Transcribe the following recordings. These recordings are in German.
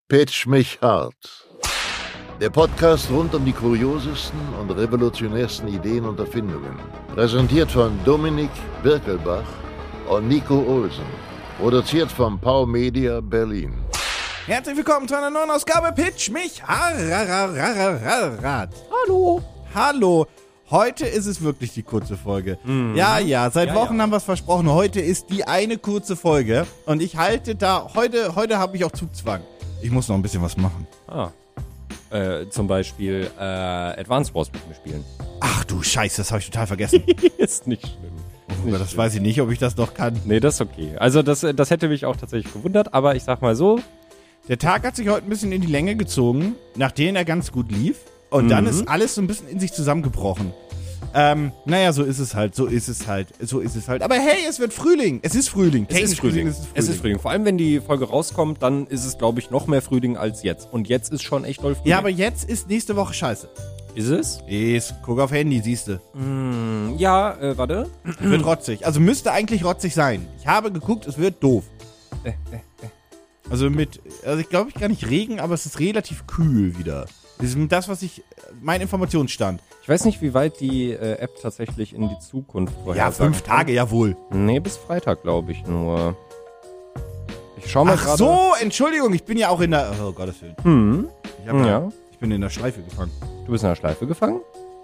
Pitch mich hart. Der Podcast rund um die kuriosesten und revolutionärsten Ideen und Erfindungen. Präsentiert von Dominik Birkelbach und Nico Olsen. Produziert von Pau Media Berlin. Herzlich willkommen zu einer neuen Ausgabe Pitch mich hart. Hallo. Heute ist es wirklich die kurze Folge. Ja, seit Wochen haben wir es versprochen. Heute ist die eine kurze Folge. Und ich halte da, heute habe ich auch Zugzwang. Ich muss noch ein bisschen was machen. Zum Beispiel Advance Wars mit mir spielen. Ach du Scheiße, das habe ich total vergessen. Ist nicht schlimm. Das weiß ich nicht, ob ich das noch kann. Nee, das ist okay. Also das hätte mich auch tatsächlich gewundert, aber ich sag mal so. Der Tag hat sich heute ein bisschen in die Länge gezogen, nachdem er ganz gut lief. Und dann ist alles so ein bisschen in sich zusammengebrochen. Naja, so ist es halt. Aber hey, es wird Frühling. Es ist Frühling. Es ist Frühling. Vor allem, wenn die Folge rauskommt, dann ist es, glaube ich, noch mehr Frühling als jetzt. Und jetzt ist schon echt doll Frühling. Ja, aber jetzt ist nächste Woche scheiße. Ist es? Guck auf Handy, siehste. Warte. Wird rotzig. Also müsste eigentlich rotzig sein. Ich habe geguckt, es wird doof. Also ich glaube gar nicht Regen, aber es ist relativ kühl wieder. Das ist das, mein Informationsstand. Ich weiß nicht, wie weit die App tatsächlich in die Zukunft vorhersagt. Ja, 5 Tage, jawohl. Nee, bis Freitag, glaube ich nur. Ich schau mal gerade. Ach so, Entschuldigung, ich bin ja auch in der... Oh, Gottes Willen. Ich bin in der Schleife gefangen. Du bist in der Schleife gefangen?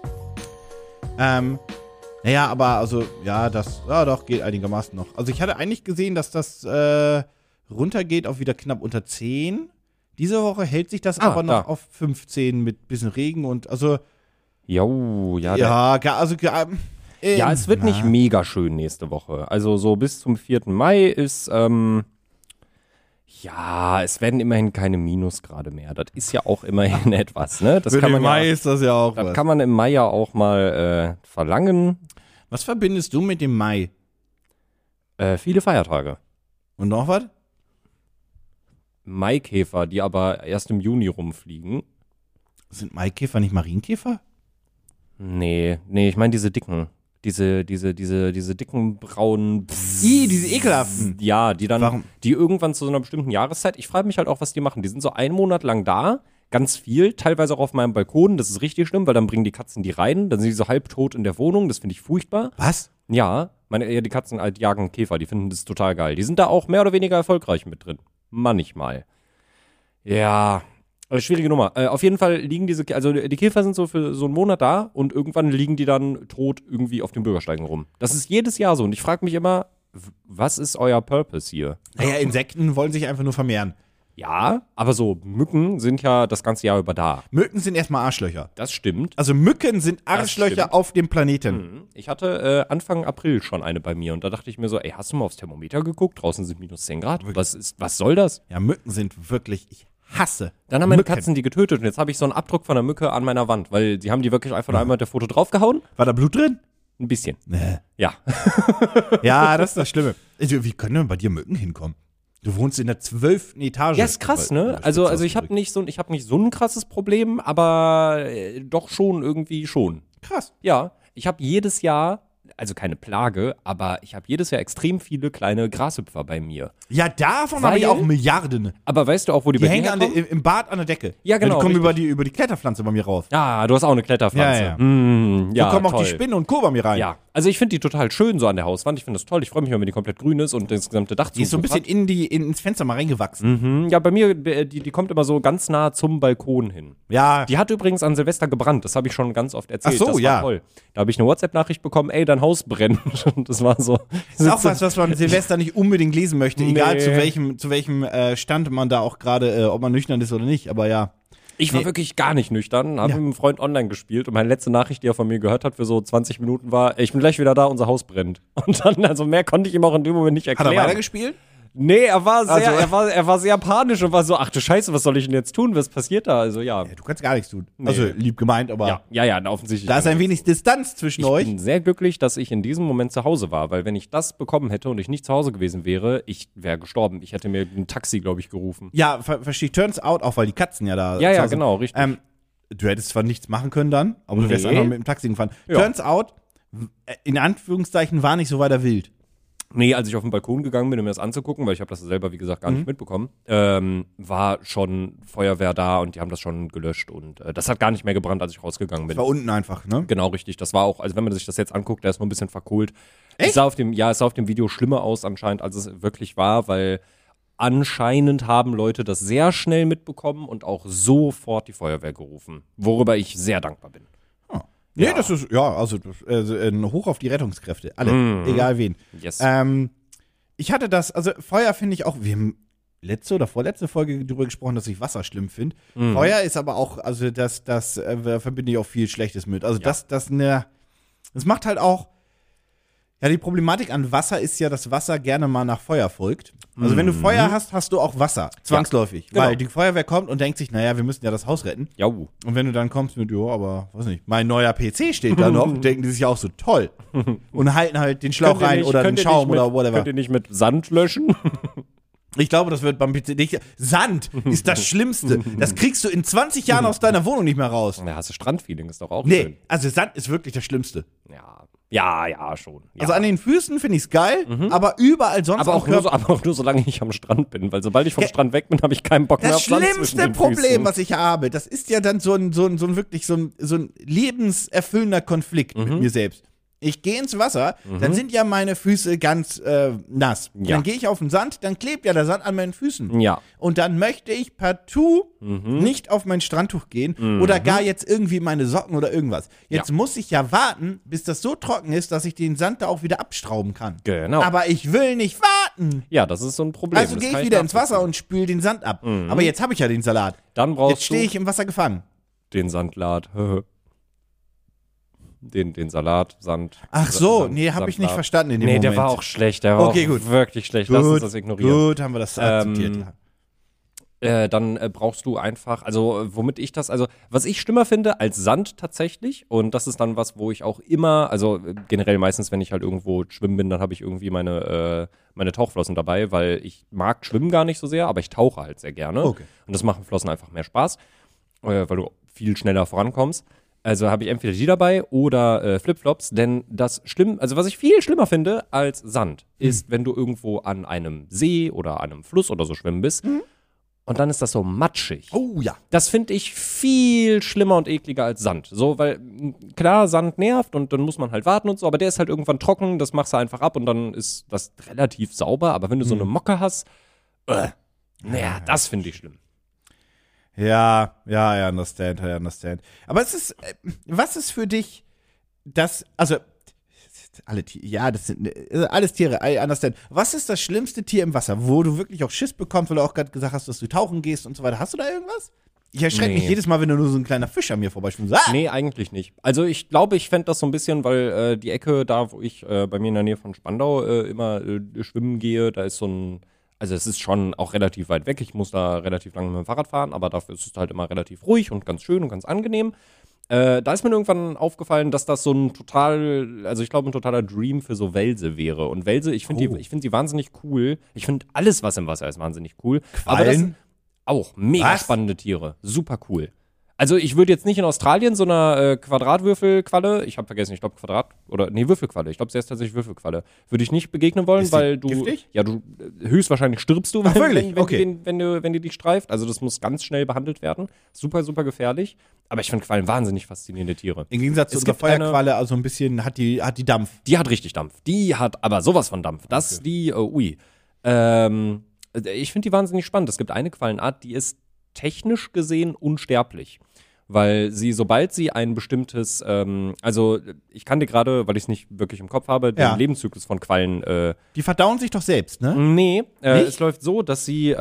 Naja, aber also, doch, geht einigermaßen noch. Also ich hatte eigentlich gesehen, dass das runtergeht auf wieder knapp unter 10. Diese Woche hält sich das aber noch auf 15 mit bisschen Regen und also... es wird nicht mega schön nächste Woche. Also so bis zum 4. Mai ist, es werden immerhin keine Minusgrade mehr. Das ist ja auch immerhin etwas, ne? Das Für kann den man Mai ist das ja auch das was. kann man im Mai ja auch mal verlangen. Was verbindest du mit dem Mai? Viele Feiertage. Und noch was? Maikäfer, die aber erst im Juni rumfliegen. Sind Maikäfer nicht Marienkäfer? Nee, ich meine diese dicken. Diese dicken braunen. Diese ekelhaften. Ja, die dann, Warum? die irgendwann zu so einer bestimmten Jahreszeit, ich frage mich halt auch, was die machen. Die sind so einen Monat lang da, ganz viel, teilweise auch auf meinem Balkon. Das ist richtig schlimm, weil dann bringen die Katzen die rein, dann sind die so halbtot in der Wohnung, das finde ich furchtbar. Was? Ja, die Katzen halt jagen Käfer, die finden das total geil. Die sind da auch mehr oder weniger erfolgreich mit drin. Manchmal. Ja, schwierige Nummer. Auf jeden Fall liegen die Käfer sind so für so einen Monat da und irgendwann liegen die dann tot irgendwie auf den Bürgersteigen rum. Das ist jedes Jahr so und ich frage mich immer, was ist euer Purpose hier? Naja, Insekten wollen sich einfach nur vermehren. Ja, aber so Mücken sind ja das ganze Jahr über da. Mücken sind erstmal Arschlöcher. Das stimmt. Also Mücken sind Arschlöcher auf dem Planeten. Ich hatte Anfang April schon eine bei mir und da dachte ich mir so, hast du mal aufs Thermometer geguckt? Draußen sind minus 10 Grad. Was soll das? Ja, Mücken sind wirklich, ich hasse Dann haben meine Mücken. Katzen die getötet und jetzt habe ich so einen Abdruck von einer Mücke an meiner Wand, weil die haben die wirklich einfach nur einmal mit der Foto draufgehauen. War da Blut drin? Ein bisschen. Nee. Ja. Ja, das ist das Schlimme. Also, wie können denn bei dir Mücken hinkommen? Du wohnst in der 12. Etage. Ja, ist krass, ne? Also ich habe nicht so ein krasses Problem, aber doch schon irgendwie schon. Krass. Ja, ich habe jedes Jahr, also keine Plage, aber ich habe jedes Jahr extrem viele kleine Grashüpfer bei mir. Ja, davon habe ich auch Milliarden. Aber weißt du auch, wo die Die bei dir hängen herkommen? im Bad an der Decke. Ja, genau, Die kommen richtig. über die Kletterpflanze bei mir rauf. Ja, du hast auch eine Kletterpflanze. Ja. Ja, So kommen auch toll. die Spinnen und Co. bei mir rein. Ja, also ich finde die total schön so an der Hauswand. Ich finde das toll. Ich freue mich, wenn die komplett grün ist und das gesamte Dach Die ist so ein bisschen ins Fenster mal reingewachsen. Ja, bei mir, die kommt immer so ganz nah zum Balkon hin. Ja. Die hat übrigens an Silvester gebrannt. Das habe ich schon ganz oft erzählt. Ach so, das war ja. toll. Da habe ich eine WhatsApp-Nachricht bekommen, dein Haus brennt. Und das war so. Das ist auch was man Silvester nicht unbedingt lesen möchte. Egal zu welchem Stand man da auch gerade, ob man nüchtern ist oder nicht. Aber ja. Ich war wirklich gar nicht nüchtern, habe mit einem Freund online gespielt und meine letzte Nachricht, die er von mir gehört hat, für so 20 Minuten war, ich bin gleich wieder da, unser Haus brennt. Und dann, also mehr konnte ich ihm auch in dem Moment nicht erklären. Hat er weitergespielt? Nee, er war sehr panisch und war so, ach du Scheiße, was soll ich denn jetzt tun? Was passiert da? Also ja. Du kannst gar nichts tun. Also lieb gemeint, aber Ja, offensichtlich. da ist ein wenig Distanz zwischen euch. Ich bin sehr glücklich, dass ich in diesem Moment zu Hause war, weil wenn ich das bekommen hätte und ich nicht zu Hause gewesen wäre, ich wäre gestorben. Ich hätte mir ein Taxi, glaube ich, gerufen. Ja, verstehe ich. Turns out, auch weil die Katzen ja da Ja, genau, richtig. Du hättest zwar nichts machen können dann, aber du wärst einfach mit dem Taxi gefahren. Ja. Turns out, in Anführungszeichen, war nicht so weiter wild. Nee, als ich auf den Balkon gegangen bin, um mir das anzugucken, weil ich habe das selber, wie gesagt, gar nicht mitbekommen, war schon Feuerwehr da und die haben das schon gelöscht und das hat gar nicht mehr gebrannt, als ich rausgegangen bin. Das war unten einfach, ne? Genau, richtig. Das war auch, also wenn man sich das jetzt anguckt, der ist nur ein bisschen verkohlt. Echt? Es sah auf dem Video schlimmer aus anscheinend, als es wirklich war, weil anscheinend haben Leute das sehr schnell mitbekommen und auch sofort die Feuerwehr gerufen, worüber ich sehr dankbar bin. Nee, Ja. das ist, ein Hoch auf die Rettungskräfte. Alle, egal wen. Yes. Ich hatte das, also Feuer finde ich auch, wir haben letzte oder vorletzte Folge darüber gesprochen, dass ich Wasser schlimm finde. Feuer ist aber auch, also das verbinde ich auch viel Schlechtes mit. Also das macht halt auch, ja, die Problematik an Wasser ist ja, dass Wasser gerne mal nach Feuer folgt. Also wenn du Feuer hast, hast du auch Wasser, zwangsläufig. Genau. Weil die Feuerwehr kommt und denkt sich, naja, wir müssen ja das Haus retten. Jau. Und wenn du dann kommst mit, ja, aber, weiß nicht, mein neuer PC steht da noch, denken die sich auch so, toll. Und halten halt den Schlauch rein oder den Schaum oder whatever. Könnt ihr nicht mit Sand löschen? Ich glaube, das wird beim PC nicht. Sand ist das Schlimmste. Das kriegst du in 20 Jahren aus deiner Wohnung nicht mehr raus. Ja, hast du Strandfeeling, ist doch auch Nee, schön. also Sand ist wirklich das Schlimmste. Ja, schon. Ja. Also an den Füßen finde ich es geil, aber überall sonst aber auch nur solange ich am Strand bin, weil sobald ich vom Strand weg bin, habe ich keinen Bock mehr das auf Sand zwischen schlimmste den Problem, Füßen. was ich habe, das ist ja dann so ein lebenserfüllender Konflikt mit mir selbst. Ich gehe ins Wasser, dann sind ja meine Füße ganz nass. Ja. Dann gehe ich auf den Sand, dann klebt ja der Sand an meinen Füßen. Ja. Und dann möchte ich partout nicht auf mein Strandtuch gehen oder gar jetzt irgendwie meine Socken oder irgendwas. Jetzt muss ich ja warten, bis das so trocken ist, dass ich den Sand da auch wieder abstrauben kann. Genau. Aber ich will nicht warten. Ja, das ist so ein Problem. Also gehe ich wieder ins Wasser und spül den Sand ab. Aber jetzt habe ich ja den Salat. Dann brauchst Jetzt stehe ich im Wasser gefangen. den Sandlat. Den Salat, Sand. Ach so, Sand, nee, habe ich nicht Sandlat. verstanden in dem Nee, Moment. der war auch schlecht. Der war Okay, auch gut. wirklich schlecht. Lass uns das ignorieren. Gut, haben wir das akzeptiert. Dann brauchst du einfach, also womit ich das, also was ich schlimmer finde als Sand tatsächlich, und das ist dann was, wo ich auch immer, also generell meistens, wenn ich halt irgendwo schwimmen bin, dann habe ich irgendwie meine Tauchflossen dabei, weil ich mag Schwimmen gar nicht so sehr, aber ich tauche halt sehr gerne. Okay. Und das machen Flossen einfach mehr Spaß, weil du viel schneller vorankommst. Also habe ich entweder die dabei oder Flipflops, denn also was ich viel schlimmer finde als Sand, ist, wenn du irgendwo an einem See oder an einem Fluss oder so schwimmen bist und dann ist das so matschig. Oh ja. Das finde ich viel schlimmer und ekliger als Sand. So, weil klar, Sand nervt und dann muss man halt warten und so, aber der ist halt irgendwann trocken, das machst du einfach ab und dann ist das relativ sauber, aber wenn du so eine Mocke hast, das finde ich schlimm. Ja, I understand. Aber es ist, was ist für dich das, also, alle Tiere, ja, das sind alles Tiere, I understand. Was ist das schlimmste Tier im Wasser, wo du wirklich auch Schiss bekommst, weil du auch gerade gesagt hast, dass du tauchen gehst und so weiter? Hast du da irgendwas? Ich erschrecke mich jedes Mal, wenn du nur so ein kleiner Fisch an mir vorbeischwimmst. Nee, eigentlich nicht. Also ich glaube, ich fände das so ein bisschen, weil die Ecke da, wo ich bei mir in der Nähe von Spandau immer schwimmen gehe, da ist so ein, also es ist schon auch relativ weit weg. Ich muss da relativ lange mit dem Fahrrad fahren, aber dafür ist es halt immer relativ ruhig und ganz schön und ganz angenehm. Da ist mir irgendwann aufgefallen, dass das so ein totaler Dream für so Welse wäre. Und Welse, ich finde die wahnsinnig cool. Ich finde alles, was im Wasser ist, wahnsinnig cool. Quallen? Aber das auch mega spannende Tiere. Super cool. Also ich würde jetzt nicht in Australien so einer Quadratwürfelqualle, ich habe vergessen, ich glaube Würfelqualle, ich glaube, sie ist tatsächlich Würfelqualle, würde ich nicht begegnen wollen, ist die weil du, giftig? ja, du höchstwahrscheinlich stirbst du, Ach, wirklich? wenn die dich streift. Also das muss ganz schnell behandelt werden. Super, super gefährlich. Aber ich finde Quallen wahnsinnig faszinierende Tiere. Im Gegensatz zu einer Feuerqualle, also ein bisschen hat die Dampf. Die hat richtig Dampf. Die hat aber sowas von Dampf. Das, okay. Ich finde die wahnsinnig spannend. Es gibt eine Quallenart, die ist technisch gesehen unsterblich. Weil sie, sobald sie ein bestimmtes, also ich kann dir gerade, weil ich es nicht wirklich im Kopf habe, den Lebenszyklus von Quallen. Die verdauen sich doch selbst, ne? Nee, es läuft so, dass sie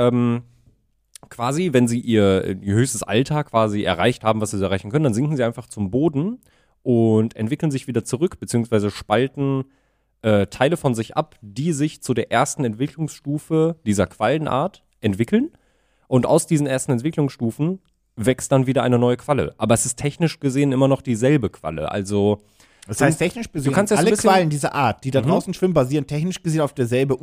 quasi, wenn sie ihr höchstes Alter quasi erreicht haben, was sie erreichen können, dann sinken sie einfach zum Boden und entwickeln sich wieder zurück, beziehungsweise spalten Teile von sich ab, die sich zu der ersten Entwicklungsstufe dieser Quallenart entwickeln. Und aus diesen ersten Entwicklungsstufen wächst dann wieder eine neue Qualle. Aber es ist technisch gesehen immer noch dieselbe Qualle. Also das heißt, technisch gesehen, kannst ja so alle ein bisschen Quallen dieser Art, die da draußen schwimmen, basieren technisch gesehen auf derselbe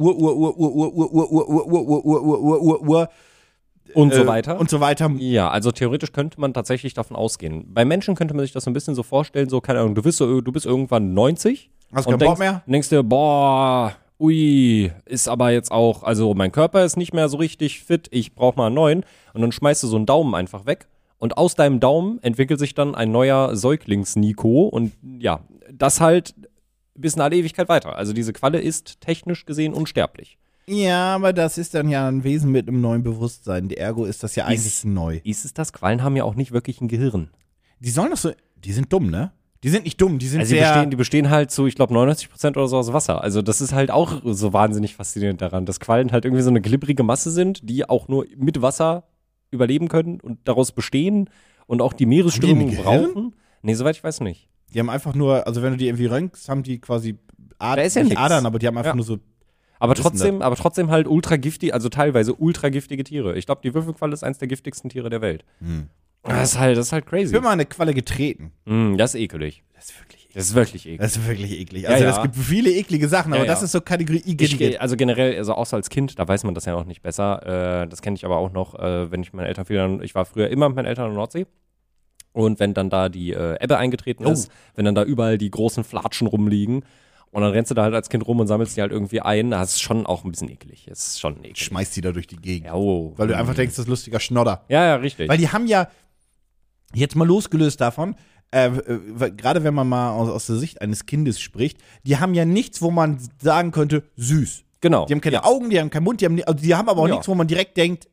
und so weiter. Und so weiter. Ja, also theoretisch könnte man tatsächlich davon ausgehen. Bei Menschen könnte man sich das so ein bisschen so vorstellen, so, keine Ahnung, du bist irgendwann 90. Hast keinen Bock mehr? Denkst dir, boah, ui, ist aber jetzt auch, also mein Körper ist nicht mehr so richtig fit, ich brauche mal einen neuen. Und dann schmeißt du so einen Daumen einfach weg. Und aus deinem Daumen entwickelt sich dann ein neuer Säuglings-Nico. Und ja, das halt bis in alle Ewigkeit weiter. Also diese Qualle ist technisch gesehen unsterblich. Ja, aber das ist dann ja ein Wesen mit einem neuen Bewusstsein. Ergo ist das ja eigentlich neu. Ist es das? Quallen haben ja auch nicht wirklich ein Gehirn. Die sollen doch so, die sind dumm, ne? Die sind nicht dumm, die sind Also die bestehen halt zu, ich glaube, 99% oder so aus Wasser. Also das ist halt auch so wahnsinnig faszinierend daran, dass Quallen halt irgendwie so eine glibbrige Masse sind, die auch nur mit Wasser überleben können und daraus bestehen und auch die Meeresströmung brauchen. Nee, soweit ich weiß nicht. Die haben einfach nur, also wenn du die irgendwie röntgst, haben die quasi Adern, aber die haben einfach nur so. Aber trotzdem halt ultra giftig, also teilweise ultra giftige Tiere. Ich glaube, die Würfelqualle ist eins der giftigsten Tiere der Welt. Das ist halt crazy. Ich bin mal eine Qualle getreten. Das ist ekelig. Das ist wirklich eklig. Das ist wirklich eklig. Das ist wirklich eklig. Also es gibt viele eklige Sachen, aber das ist so Kategorie eklig. Also generell, also auch so als Kind, da weiß man das ja noch nicht besser. Das kenne ich aber auch noch, wenn ich meinen Eltern ich war früher immer mit meinen Eltern an der Nordsee. Und wenn dann da die Ebbe eingetreten ist, wenn dann da überall die großen Flatschen rumliegen und dann rennst du da halt als Kind rum und sammelst die halt irgendwie ein, das ist schon auch ein bisschen eklig. Das ist schon eklig. Schmeißt die da durch die Gegend. Ja, weil du einfach denkst, das ist lustiger Schnodder. Ja, richtig. Weil die haben ja, jetzt mal losgelöst davon, gerade wenn man mal aus der Sicht eines Kindes spricht, die haben ja nichts, wo man sagen könnte, süß. Genau. Die haben keine Augen, die haben keinen Mund, die haben aber auch nichts, wo man direkt denkt,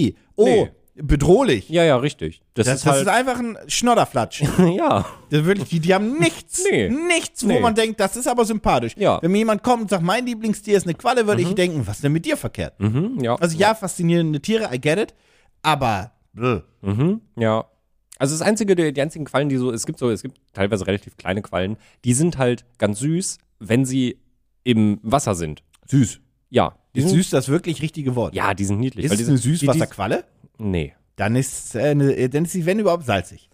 bedrohlich. Ja, richtig. Das ist einfach ein Schnodderflatsch. Ja. Das wirklich, die haben nichts, wo man denkt, das ist aber sympathisch. Ja. Wenn mir jemand kommt und sagt, mein Lieblingstier ist eine Qualle, würde ich denken, was ist denn mit dir verkehrt? Ja. Also faszinierende Tiere, I get it, aber ja. Also die einzigen Quallen, die es gibt teilweise relativ kleine Quallen, die sind halt ganz süß, wenn sie im Wasser sind. Süß. Ja. Ist süß das wirklich richtige Wort? Ja, die sind niedlich. Ist es eine Süßwasserqualle? Nee. Dann ist sie, wenn überhaupt, salzig.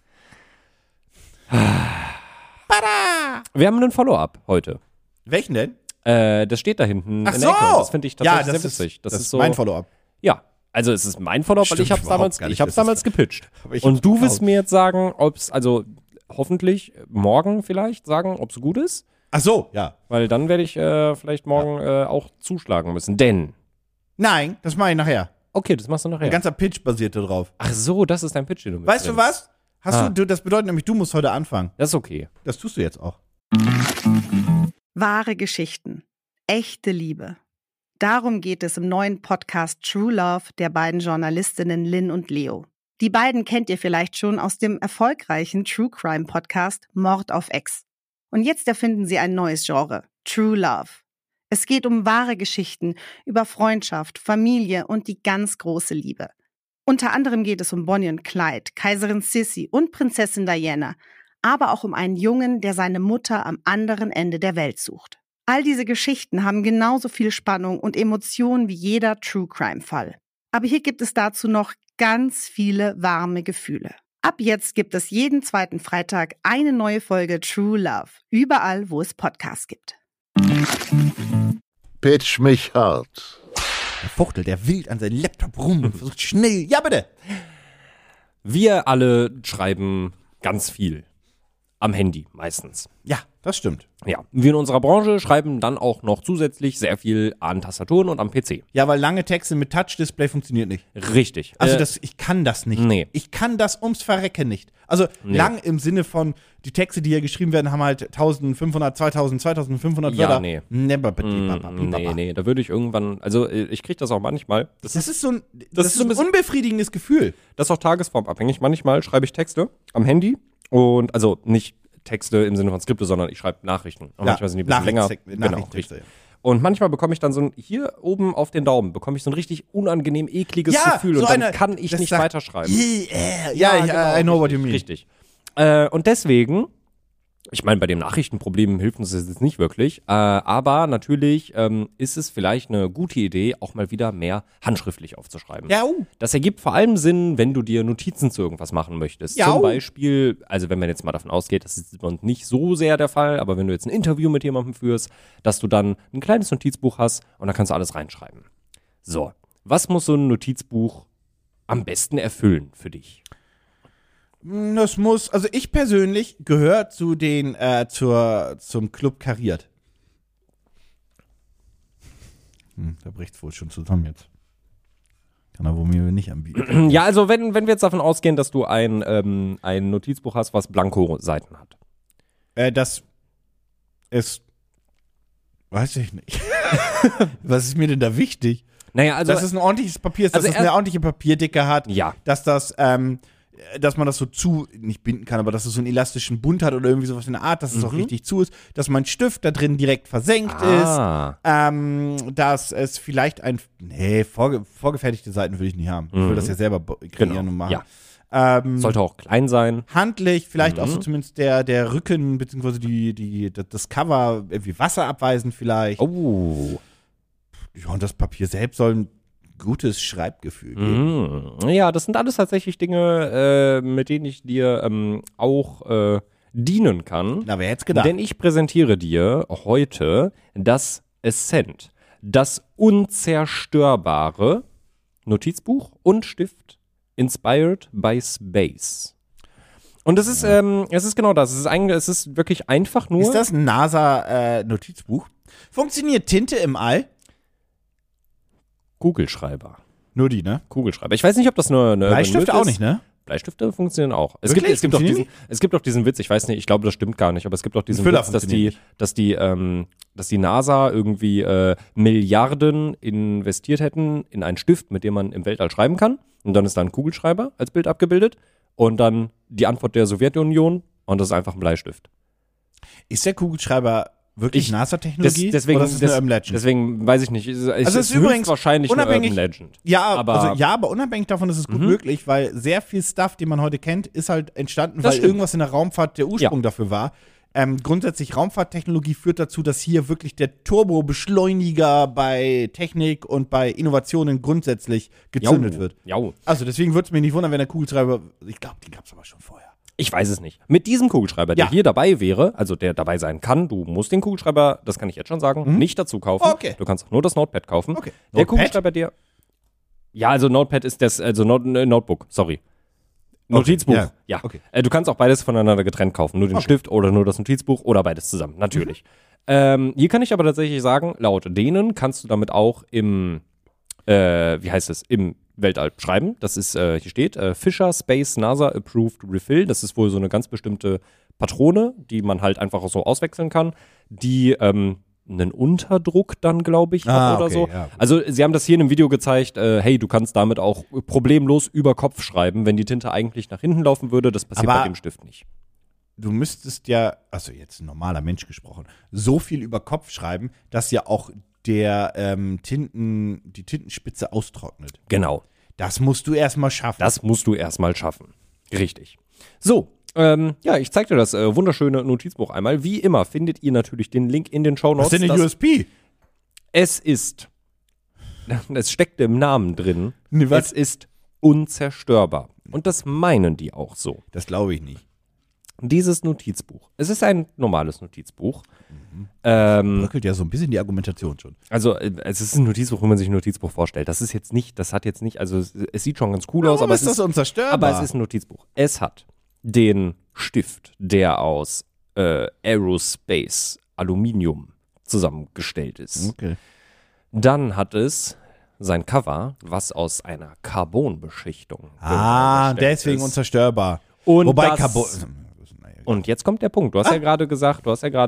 Wir haben einen Follow-up heute. Welchen denn? Das steht da hinten in der Ecke. Das finde ich tatsächlich sehr witzig. Das ist so mein Follow-up. Ja. Also es ist mein Follow-up, weil ich hab's damals gepitcht. Und du willst mir jetzt sagen, ob's, also hoffentlich morgen vielleicht sagen, ob's gut ist. Ach so, ja. Weil dann werde ich vielleicht morgen auch zuschlagen müssen. Denn. Nein, das mache ich nachher. Okay, das machst du nachher. Ein ganzer Pitch basiert darauf. Ach so, das ist dein Pitch, den du mitbringst. Weißt du was? Das bedeutet nämlich, du musst heute anfangen. Das ist okay. Das tust du jetzt auch. Wahre Geschichten. Echte Liebe. Darum geht es im neuen Podcast True Love der beiden Journalistinnen Lynn und Leo. Die beiden kennt ihr vielleicht schon aus dem erfolgreichen True Crime Podcast Mord auf Ex. Und jetzt erfinden sie ein neues Genre, True Love. Es geht um wahre Geschichten über Freundschaft, Familie und die ganz große Liebe. Unter anderem geht es um Bonnie und Clyde, Kaiserin Sissi und Prinzessin Diana, aber auch um einen Jungen, der seine Mutter am anderen Ende der Welt sucht. All diese Geschichten haben genauso viel Spannung und Emotionen wie jeder True-Crime-Fall. Aber hier gibt es dazu noch ganz viele warme Gefühle. Ab jetzt gibt es jeden zweiten Freitag eine neue Folge True Love, überall, wo es Podcasts gibt. Pitch mich hart. Der Fuchtel, der wild an seinem Laptop rum und versucht schnell. Ja, bitte. Wir alle schreiben ganz viel. Am Handy meistens. Ja, das stimmt. Ja, wir in unserer Branche schreiben dann auch noch zusätzlich sehr viel an Tastaturen und am PC. Ja, weil lange Texte mit Touch-Display funktioniert nicht. Richtig. Also ich kann das nicht. Nee. Ich kann das ums Verrecken nicht. Also lang im Sinne von, die Texte, die hier geschrieben werden, haben halt 1500, 2000, 2500 Wörter. Ja, nee. Nee, da würde ich irgendwann, also ich kriege das auch manchmal. Das ist so ein unbefriedigendes Gefühl. Das ist auch tagesformabhängig. Manchmal schreibe ich Texte am Handy. Und also nicht Texte im Sinne von Skripte, sondern ich schreibe Nachrichten. Und manchmal sind die ein bisschen länger. Genau, richtig. Und manchmal bekomme ich dann so hier oben auf den Daumen, bekomme ich so ein richtig unangenehm ekliges Gefühl. Und dann kann ich nicht weiterschreiben. I know what you mean. Richtig. Und deswegen, ich meine, bei dem Nachrichtenproblem hilft uns das jetzt nicht wirklich, aber natürlich ist es vielleicht eine gute Idee, auch mal wieder mehr handschriftlich aufzuschreiben. Ja. Das ergibt vor allem Sinn, wenn du dir Notizen zu irgendwas machen möchtest. Ja. Zum Beispiel, also wenn man jetzt mal davon ausgeht, das ist nicht so sehr der Fall, aber wenn du jetzt ein Interview mit jemandem führst, dass du dann ein kleines Notizbuch hast und da kannst du alles reinschreiben. So, was muss so ein Notizbuch am besten erfüllen für dich? Das muss, also ich persönlich gehöre zu zum Club Kariert. Da bricht es wohl schon zusammen jetzt. Kann er wohl mir nicht anbieten. Ja, also wenn wir jetzt davon ausgehen, dass du ein Notizbuch hast, was Blanko-Seiten hat. Das ist, weiß ich nicht. Was ist mir denn da wichtig? Naja, also. Dass es ein ordentliches Papier ist, dass also es eine ordentliche Papierdicke hat. Ja. Dass man das so nicht binden kann, aber dass es so einen elastischen Bund hat oder irgendwie sowas in der Art, dass es auch richtig zu ist, dass mein Stift da drin direkt versenkt ist, dass es vielleicht vorgefertigte Seiten will ich nicht haben. Ich will das ja selber kreieren und machen. Ja. Sollte auch klein sein. Handlich, vielleicht auch so zumindest der Rücken, beziehungsweise das Cover irgendwie wasserabweisend vielleicht. Oh. Ja, und das Papier selbst soll ein gutes Schreibgefühl geben. Ja, das sind alles tatsächlich Dinge, mit denen ich dir auch dienen kann. Na, wer hätte es gedacht? Denn ich präsentiere dir heute das Ascent, das unzerstörbare Notizbuch und Stift inspired by Space. Und es ist genau das. Es ist wirklich einfach nur. Ist das ein NASA-Notizbuch? Funktioniert Tinte im All? Kugelschreiber. Nur die, ne? Kugelschreiber. Ich weiß nicht, ob das nur eine Bleistifte auch nicht, ne? Bleistifte funktionieren auch. Es Wirklich? gibt auch diesen Witz, ich weiß nicht, ich glaube, das stimmt gar nicht, aber es gibt auch diesen Witz, dass die NASA irgendwie Milliarden investiert hätten in einen Stift, mit dem man im Weltall schreiben kann. Und dann ist da ein Kugelschreiber als Bild abgebildet. Und dann die Antwort der Sowjetunion und das ist einfach ein Bleistift. Ist der Kugelschreiber wirklich NASA-Technologie? Deswegen, oder ist es eine Urban Legend? Deswegen weiß ich nicht. Es ist übrigens wahrscheinlich eine Urban Legend. Ja, aber unabhängig davon ist es gut möglich, weil sehr viel Stuff, den man heute kennt, ist halt entstanden, weil irgendwas in der Raumfahrt der Ursprung dafür war. Grundsätzlich Raumfahrttechnologie führt dazu, dass hier wirklich der Turbobeschleuniger bei Technik und bei Innovationen grundsätzlich gezündet wird. Also deswegen würde es mich nicht wundern, wenn der Kugelschreiber, ich glaube, den gab es aber schon vorher. Ich weiß es nicht. Mit diesem Kugelschreiber, der hier dabei wäre, also der dabei sein kann, du musst den Kugelschreiber, das kann ich jetzt schon sagen, nicht dazu kaufen. Okay. Du kannst auch nur das Notepad kaufen. Okay. Der Notepad? Kugelschreiber dir. Ja, also Notepad ist Notebook, sorry. Notizbuch. Okay, ja. Okay. Du kannst auch beides voneinander getrennt kaufen. Nur den Stift oder nur das Notizbuch oder beides zusammen. Natürlich. Hier kann ich aber tatsächlich sagen, laut denen kannst du damit auch im Weltall schreiben. Das ist, hier steht, Fisher Space NASA Approved Refill. Das ist wohl so eine ganz bestimmte Patrone, die man halt einfach so auswechseln kann, die einen Unterdruck dann, glaube ich, hat oder so. Ja, also sie haben das hier in einem Video gezeigt, hey, du kannst damit auch problemlos über Kopf schreiben, wenn die Tinte eigentlich nach hinten laufen würde. Das passiert bei dem Stift nicht. Du müsstest ja, also jetzt ein normaler Mensch gesprochen, so viel über Kopf schreiben, dass ja auch die Tintenspitze austrocknet. Genau. Das musst du erstmal schaffen. Richtig. So, ich zeig dir das wunderschöne Notizbuch einmal. Wie immer findet ihr natürlich den Link in den Shownotes. Was ist denn eine USP? Es steckt im Namen drin, es ist unzerstörbar. Und das meinen die auch so. Das glaube ich nicht. Dieses Notizbuch, es ist ein normales Notizbuch. Bröckelt ja so ein bisschen die Argumentation schon. Also, es ist ein Notizbuch, wenn man sich ein Notizbuch vorstellt. Das hat jetzt nicht, also es sieht schon ganz cool aus, aber es ist unzerstörbar. Aber es ist ein Notizbuch. Es hat den Stift, der aus Aerospace Aluminium zusammengestellt ist. Okay. Dann hat es sein Cover, was aus einer Carbonbeschichtung deswegen ist. Unzerstörbar. Und wobei das, Carbon. Und jetzt kommt der Punkt. Du hast ja gerade gesagt,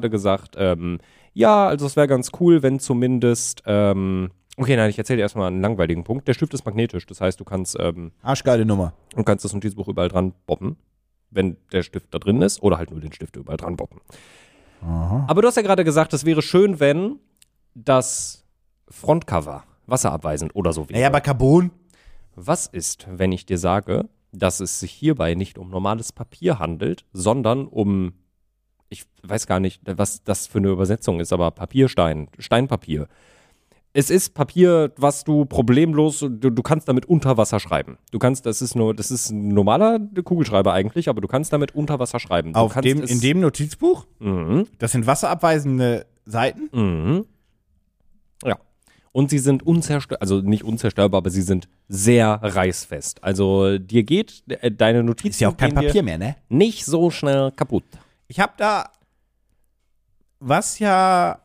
also es wäre ganz cool, wenn zumindest, ich erzähle dir erstmal einen langweiligen Punkt. Der Stift ist magnetisch, das heißt, du kannst arschgeile Nummer. Du kannst das Notizbuch überall dran boppen, wenn der Stift da drin ist, oder halt nur den Stift überall dran boppen. Aha. Aber du hast ja gerade gesagt, es wäre schön, wenn das Frontcover wasserabweisend oder so wäre. Ja, aber Carbon. Was ist, wenn ich dir sage, dass es sich hierbei nicht um normales Papier handelt, sondern um, ich weiß gar nicht, was das für eine Übersetzung ist, aber Steinpapier. Es ist Papier, was du problemlos, du kannst damit unter Wasser schreiben. Das ist ein normaler Kugelschreiber eigentlich, aber du kannst damit unter Wasser schreiben. In dem Notizbuch? Mhm. Das sind wasserabweisende Seiten? Mhm. Ja. Und sie sind nicht unzerstörbar, aber sie sind sehr reißfest. Also dir geht deine Notizen. Ist ja auch kein Papier mehr, ne? Nicht so schnell kaputt. Ich habe da, was ja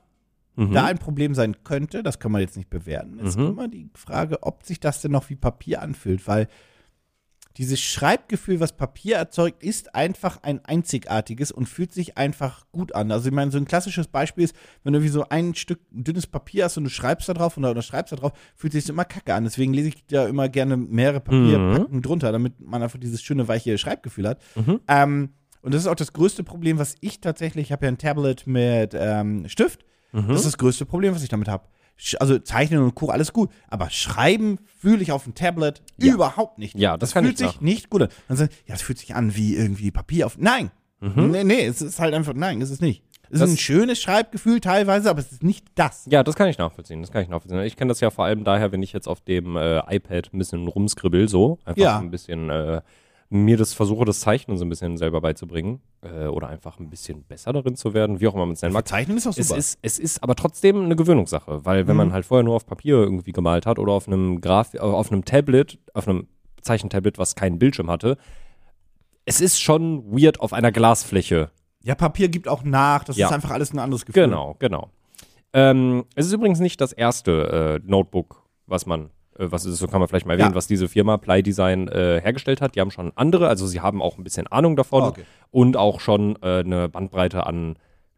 da ein Problem sein könnte, das kann man jetzt nicht bewerten, ist immer die Frage, ob sich das denn noch wie Papier anfühlt, weil dieses Schreibgefühl, was Papier erzeugt, ist einfach ein einzigartiges und fühlt sich einfach gut an. Also ich meine, so ein klassisches Beispiel ist, wenn du wie so ein Stück dünnes Papier hast und du schreibst da drauf oder schreibst da drauf, fühlt sich das immer kacke an. Deswegen lese ich da immer gerne mehrere Papierpacken drunter, damit man einfach dieses schöne, weiche Schreibgefühl hat. Und das ist auch das größte Problem, was ich habe ja ein Tablet mit Stift. Das ist das größte Problem, was ich damit habe. Also Zeichnen und Co. alles gut, aber Schreiben fühle ich auf dem Tablet überhaupt nicht. Ja, das kann fühlt sich nicht gut an. Dann sagen, ja, es fühlt sich an wie irgendwie Papier auf. Nein, nee, es ist halt einfach, nein, es ist nicht. Es ist ein schönes Schreibgefühl teilweise, aber es ist nicht das. Ja, das kann ich nachvollziehen. Ich kenne das ja vor allem daher, wenn ich jetzt auf dem iPad ein bisschen rumskribbel, so einfach ein bisschen mir versuche, das Zeichnen so ein bisschen selber beizubringen oder einfach ein bisschen besser darin zu werden, wie auch immer man es nennen mag. Zeichnen ist auch super. Es ist aber trotzdem eine Gewöhnungssache, weil wenn man halt vorher nur auf Papier irgendwie gemalt hat oder auf einem Tablet, auf einem Zeichentablet, was keinen Bildschirm hatte, es ist schon weird auf einer Glasfläche. Ja, Papier gibt auch nach, das ist einfach alles ein anderes Gefühl. Genau. Es ist übrigens nicht das erste Notebook, was ist, so kann man vielleicht mal erwähnen, was diese Firma Plei Design hergestellt hat. Die haben schon andere, also sie haben auch ein bisschen Ahnung davon und auch schon eine Bandbreite an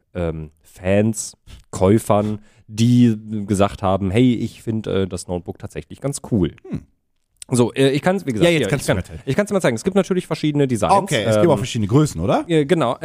Fans, Käufern, die gesagt haben, hey, ich finde das Notebook tatsächlich ganz cool. So, ich kann es, wie gesagt, ich kann es mal zeigen. Es gibt natürlich verschiedene Designs. Okay, es gibt auch verschiedene Größen, oder? Genau.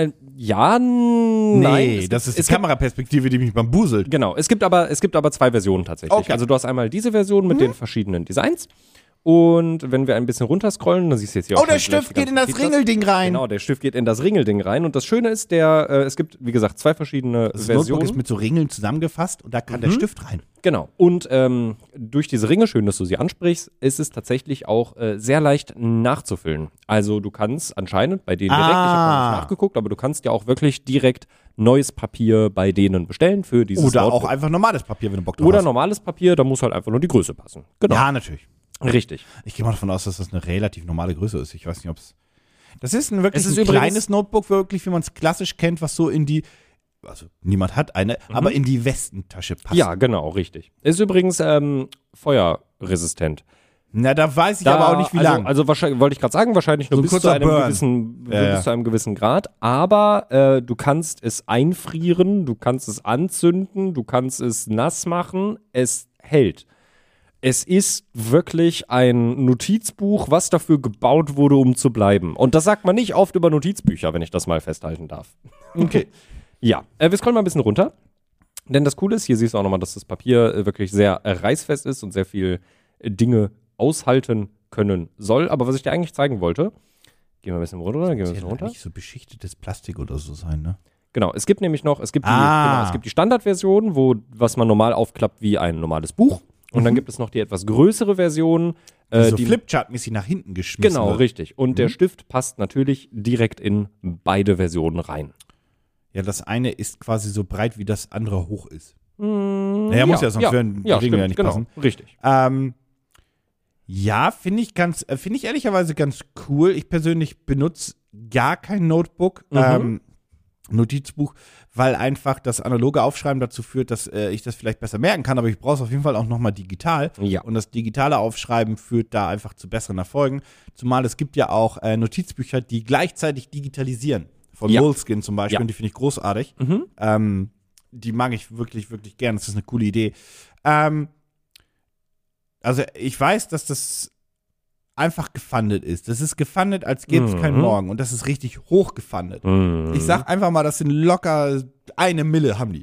Nein. Nee, das ist die Kameraperspektive, die mich bambuselt. Genau, es gibt aber zwei Versionen tatsächlich. Okay. Also du hast einmal diese Version mit den verschiedenen Designs. Und wenn wir ein bisschen runterscrollen, dann siehst du jetzt hier auch. Oh, der Stift geht in das Ringelding rein. Genau, der Stift geht in das Ringelding rein. Und das Schöne ist, es gibt, wie gesagt, zwei verschiedene das Versionen. Das Notebook ist mit so Ringeln zusammengefasst und da kann der Stift rein. Genau. Und durch diese Ringe, schön, dass du sie ansprichst, ist es tatsächlich auch sehr leicht nachzufüllen. Also du kannst anscheinend bei denen direkt, ich habe nicht nachgeguckt, aber du kannst ja auch wirklich direkt neues Papier bei denen bestellen für dieses Oder Notebook. auch einfach normales Papier, wenn du Bock drauf hast. Oder normales Papier, da muss halt einfach nur die Größe passen. Genau. Ja, natürlich. Richtig. Ich gehe mal davon aus, dass das eine relativ normale Größe ist. Ich weiß nicht, ob es. Das ist ein wirklich Es ist ein kleines Notebook, wirklich, wie man es klassisch kennt, was so in die. Also niemand hat eine, aber in die Westentasche passt. Ja, genau, richtig. Ist übrigens feuerresistent. Na, da weiß ich aber auch nicht, wie lang. Also wahrscheinlich, wollte ich gerade sagen, wahrscheinlich nur So ein bis zu kurzer einem Burn. bis zu einem gewissen Grad. Aber du kannst es einfrieren, du kannst es anzünden, du kannst es nass machen, es hält. Es ist wirklich ein Notizbuch, was dafür gebaut wurde, um zu bleiben. Und das sagt man nicht oft über Notizbücher, wenn ich das mal festhalten darf. Okay. Ja, wir scrollen mal ein bisschen runter. Denn das Coole ist, hier siehst du auch nochmal, dass das Papier wirklich sehr reißfest ist und sehr viel Dinge aushalten können soll. Aber was ich dir eigentlich zeigen wollte, gehen wir ein bisschen runter, Nicht so beschichtetes Plastik oder so sein, ne? Genau, es gibt die Standardversion, was man normal aufklappt wie ein normales Buch. Und dann gibt es noch die etwas größere Version. Die Flipchart-mäßig nach hinten geschmissen Genau, wird. richtig. Und der Stift passt natürlich direkt in beide Versionen rein. Ja, das eine ist quasi so breit, wie das andere hoch ist. Naja, muss ja, sonst würden die Ringe ja nicht passen. Richtig. Ja, finde ich ehrlicherweise ganz cool. Ich persönlich benutze gar kein Notebook, Notizbuch, weil einfach das analoge Aufschreiben dazu führt, dass ich das vielleicht besser merken kann, aber ich brauche es auf jeden Fall auch nochmal digital. Ja. Und das digitale Aufschreiben führt da einfach zu besseren Erfolgen. Zumal es gibt ja auch Notizbücher, die gleichzeitig digitalisieren. Von Moleskine zum Beispiel, und die finde ich großartig. Die mag ich wirklich, wirklich gern. Das ist eine coole Idee. Also ich weiß, dass das einfach gefundet ist. Das ist gefundet, als gäbe es keinen Morgen. Und das ist richtig hoch gefundet. Ich sag einfach mal, das sind locker 1 Mille haben die.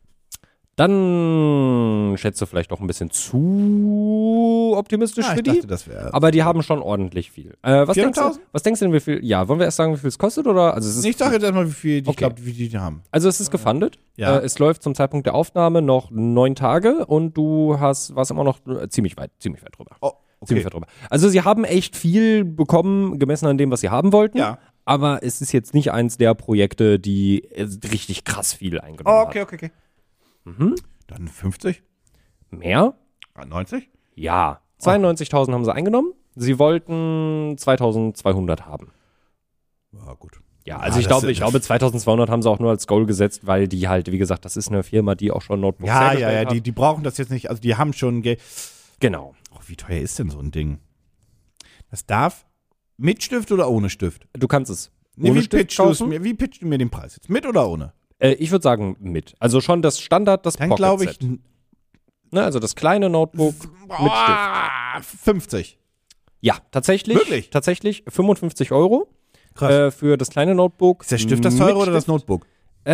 Dann schätzt du vielleicht auch ein bisschen zu optimistisch für die. Ich dachte, das wäre. Aber die haben schon ordentlich viel. Was denkst du denn, wie viel? Ja, wollen wir erst sagen, wie viel es kostet? Oder? Also Ich sage jetzt erstmal, wie viel ich glaube, wie die haben. Also es ist gefundet. Ja. Es läuft zum Zeitpunkt der Aufnahme noch 9 Tage und du warst immer noch ziemlich weit drüber. Oh, okay. Ziemlich weit drüber. Also sie haben echt viel bekommen, gemessen an dem, was sie haben wollten. Ja. Aber es ist jetzt nicht eins der Projekte, die richtig krass viel eingenommen hat. Okay. Dann 50? Mehr? 90? Ja. 92.000 haben sie eingenommen. Sie wollten 2.200 haben. Ja, gut. Ja, also ich glaube 2200 haben sie auch nur als Goal gesetzt, weil die halt, wie gesagt, das ist eine Firma, die auch schon Notebooks hergestellt hat. Die brauchen das jetzt nicht, also die haben schon Geld. Genau. Oh, wie teuer ist denn so ein Ding? Das darf mit Stift oder ohne Stift? Du kannst es Nee, ohne wie Stift kaufen. wie pitchst du mir den Preis jetzt? Mit oder ohne? Ich würde sagen mit. Also schon das Standard, das Dann Pocket glaube ich, Set. Ne, also das kleine Notebook mit Stift. 50. Ja, tatsächlich. Wirklich? Tatsächlich 55 €. Krass. Für das kleine Notebook. Ist der Stift das teure mit oder das Stift? Notebook?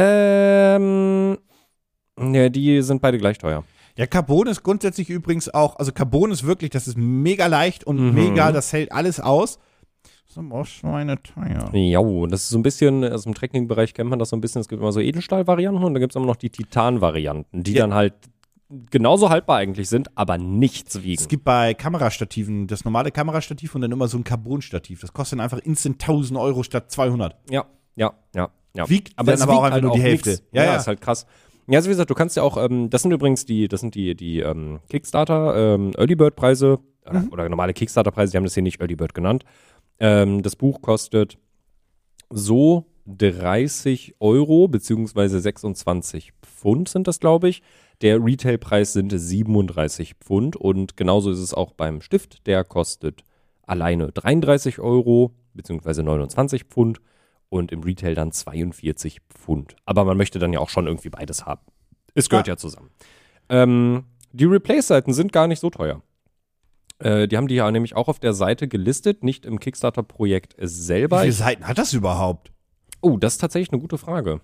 Ja, die sind beide gleich teuer. Ja, Carbon ist grundsätzlich übrigens auch, also Carbon ist wirklich, das ist mega leicht und mega, das hält alles aus. Das ist aber auch schweineteuer. Ja, das ist so ein bisschen, aus dem Trekking-Bereich kennt man das so ein bisschen, es gibt immer so Edelstahl-Varianten und dann gibt es immer noch die Titan-Varianten, die dann halt genauso haltbar eigentlich sind, aber nichts wiegen. Es gibt bei Kamerastativen das normale Kamerastativ und dann immer so ein Carbon-Stativ. Das kostet dann einfach instant 1000 € statt 200. Ja. Wiegt aber dann es aber auch wiegt einfach halt nur die auch Hälfte. nix. Ja, ist halt krass. Ja, also wie gesagt, du kannst ja auch, das sind übrigens die Kickstarter Early Bird Preise oder normale Kickstarter Preise, die haben das hier nicht Early Bird genannt. Das Buch kostet so 30 € beziehungsweise 26 Pfund sind das, glaube ich. Der Retailpreis sind 37 Pfund und genauso ist es auch beim Stift. Der kostet alleine 33 € beziehungsweise 29 Pfund und im Retail dann 42 Pfund. Aber man möchte dann ja auch schon irgendwie beides haben. Es gehört ja zusammen. Die Replace-Seiten sind gar nicht so teuer. Die haben die ja nämlich auch auf der Seite gelistet, nicht im Kickstarter-Projekt selber. Wie viele Seiten hat das überhaupt? Oh, das ist tatsächlich eine gute Frage.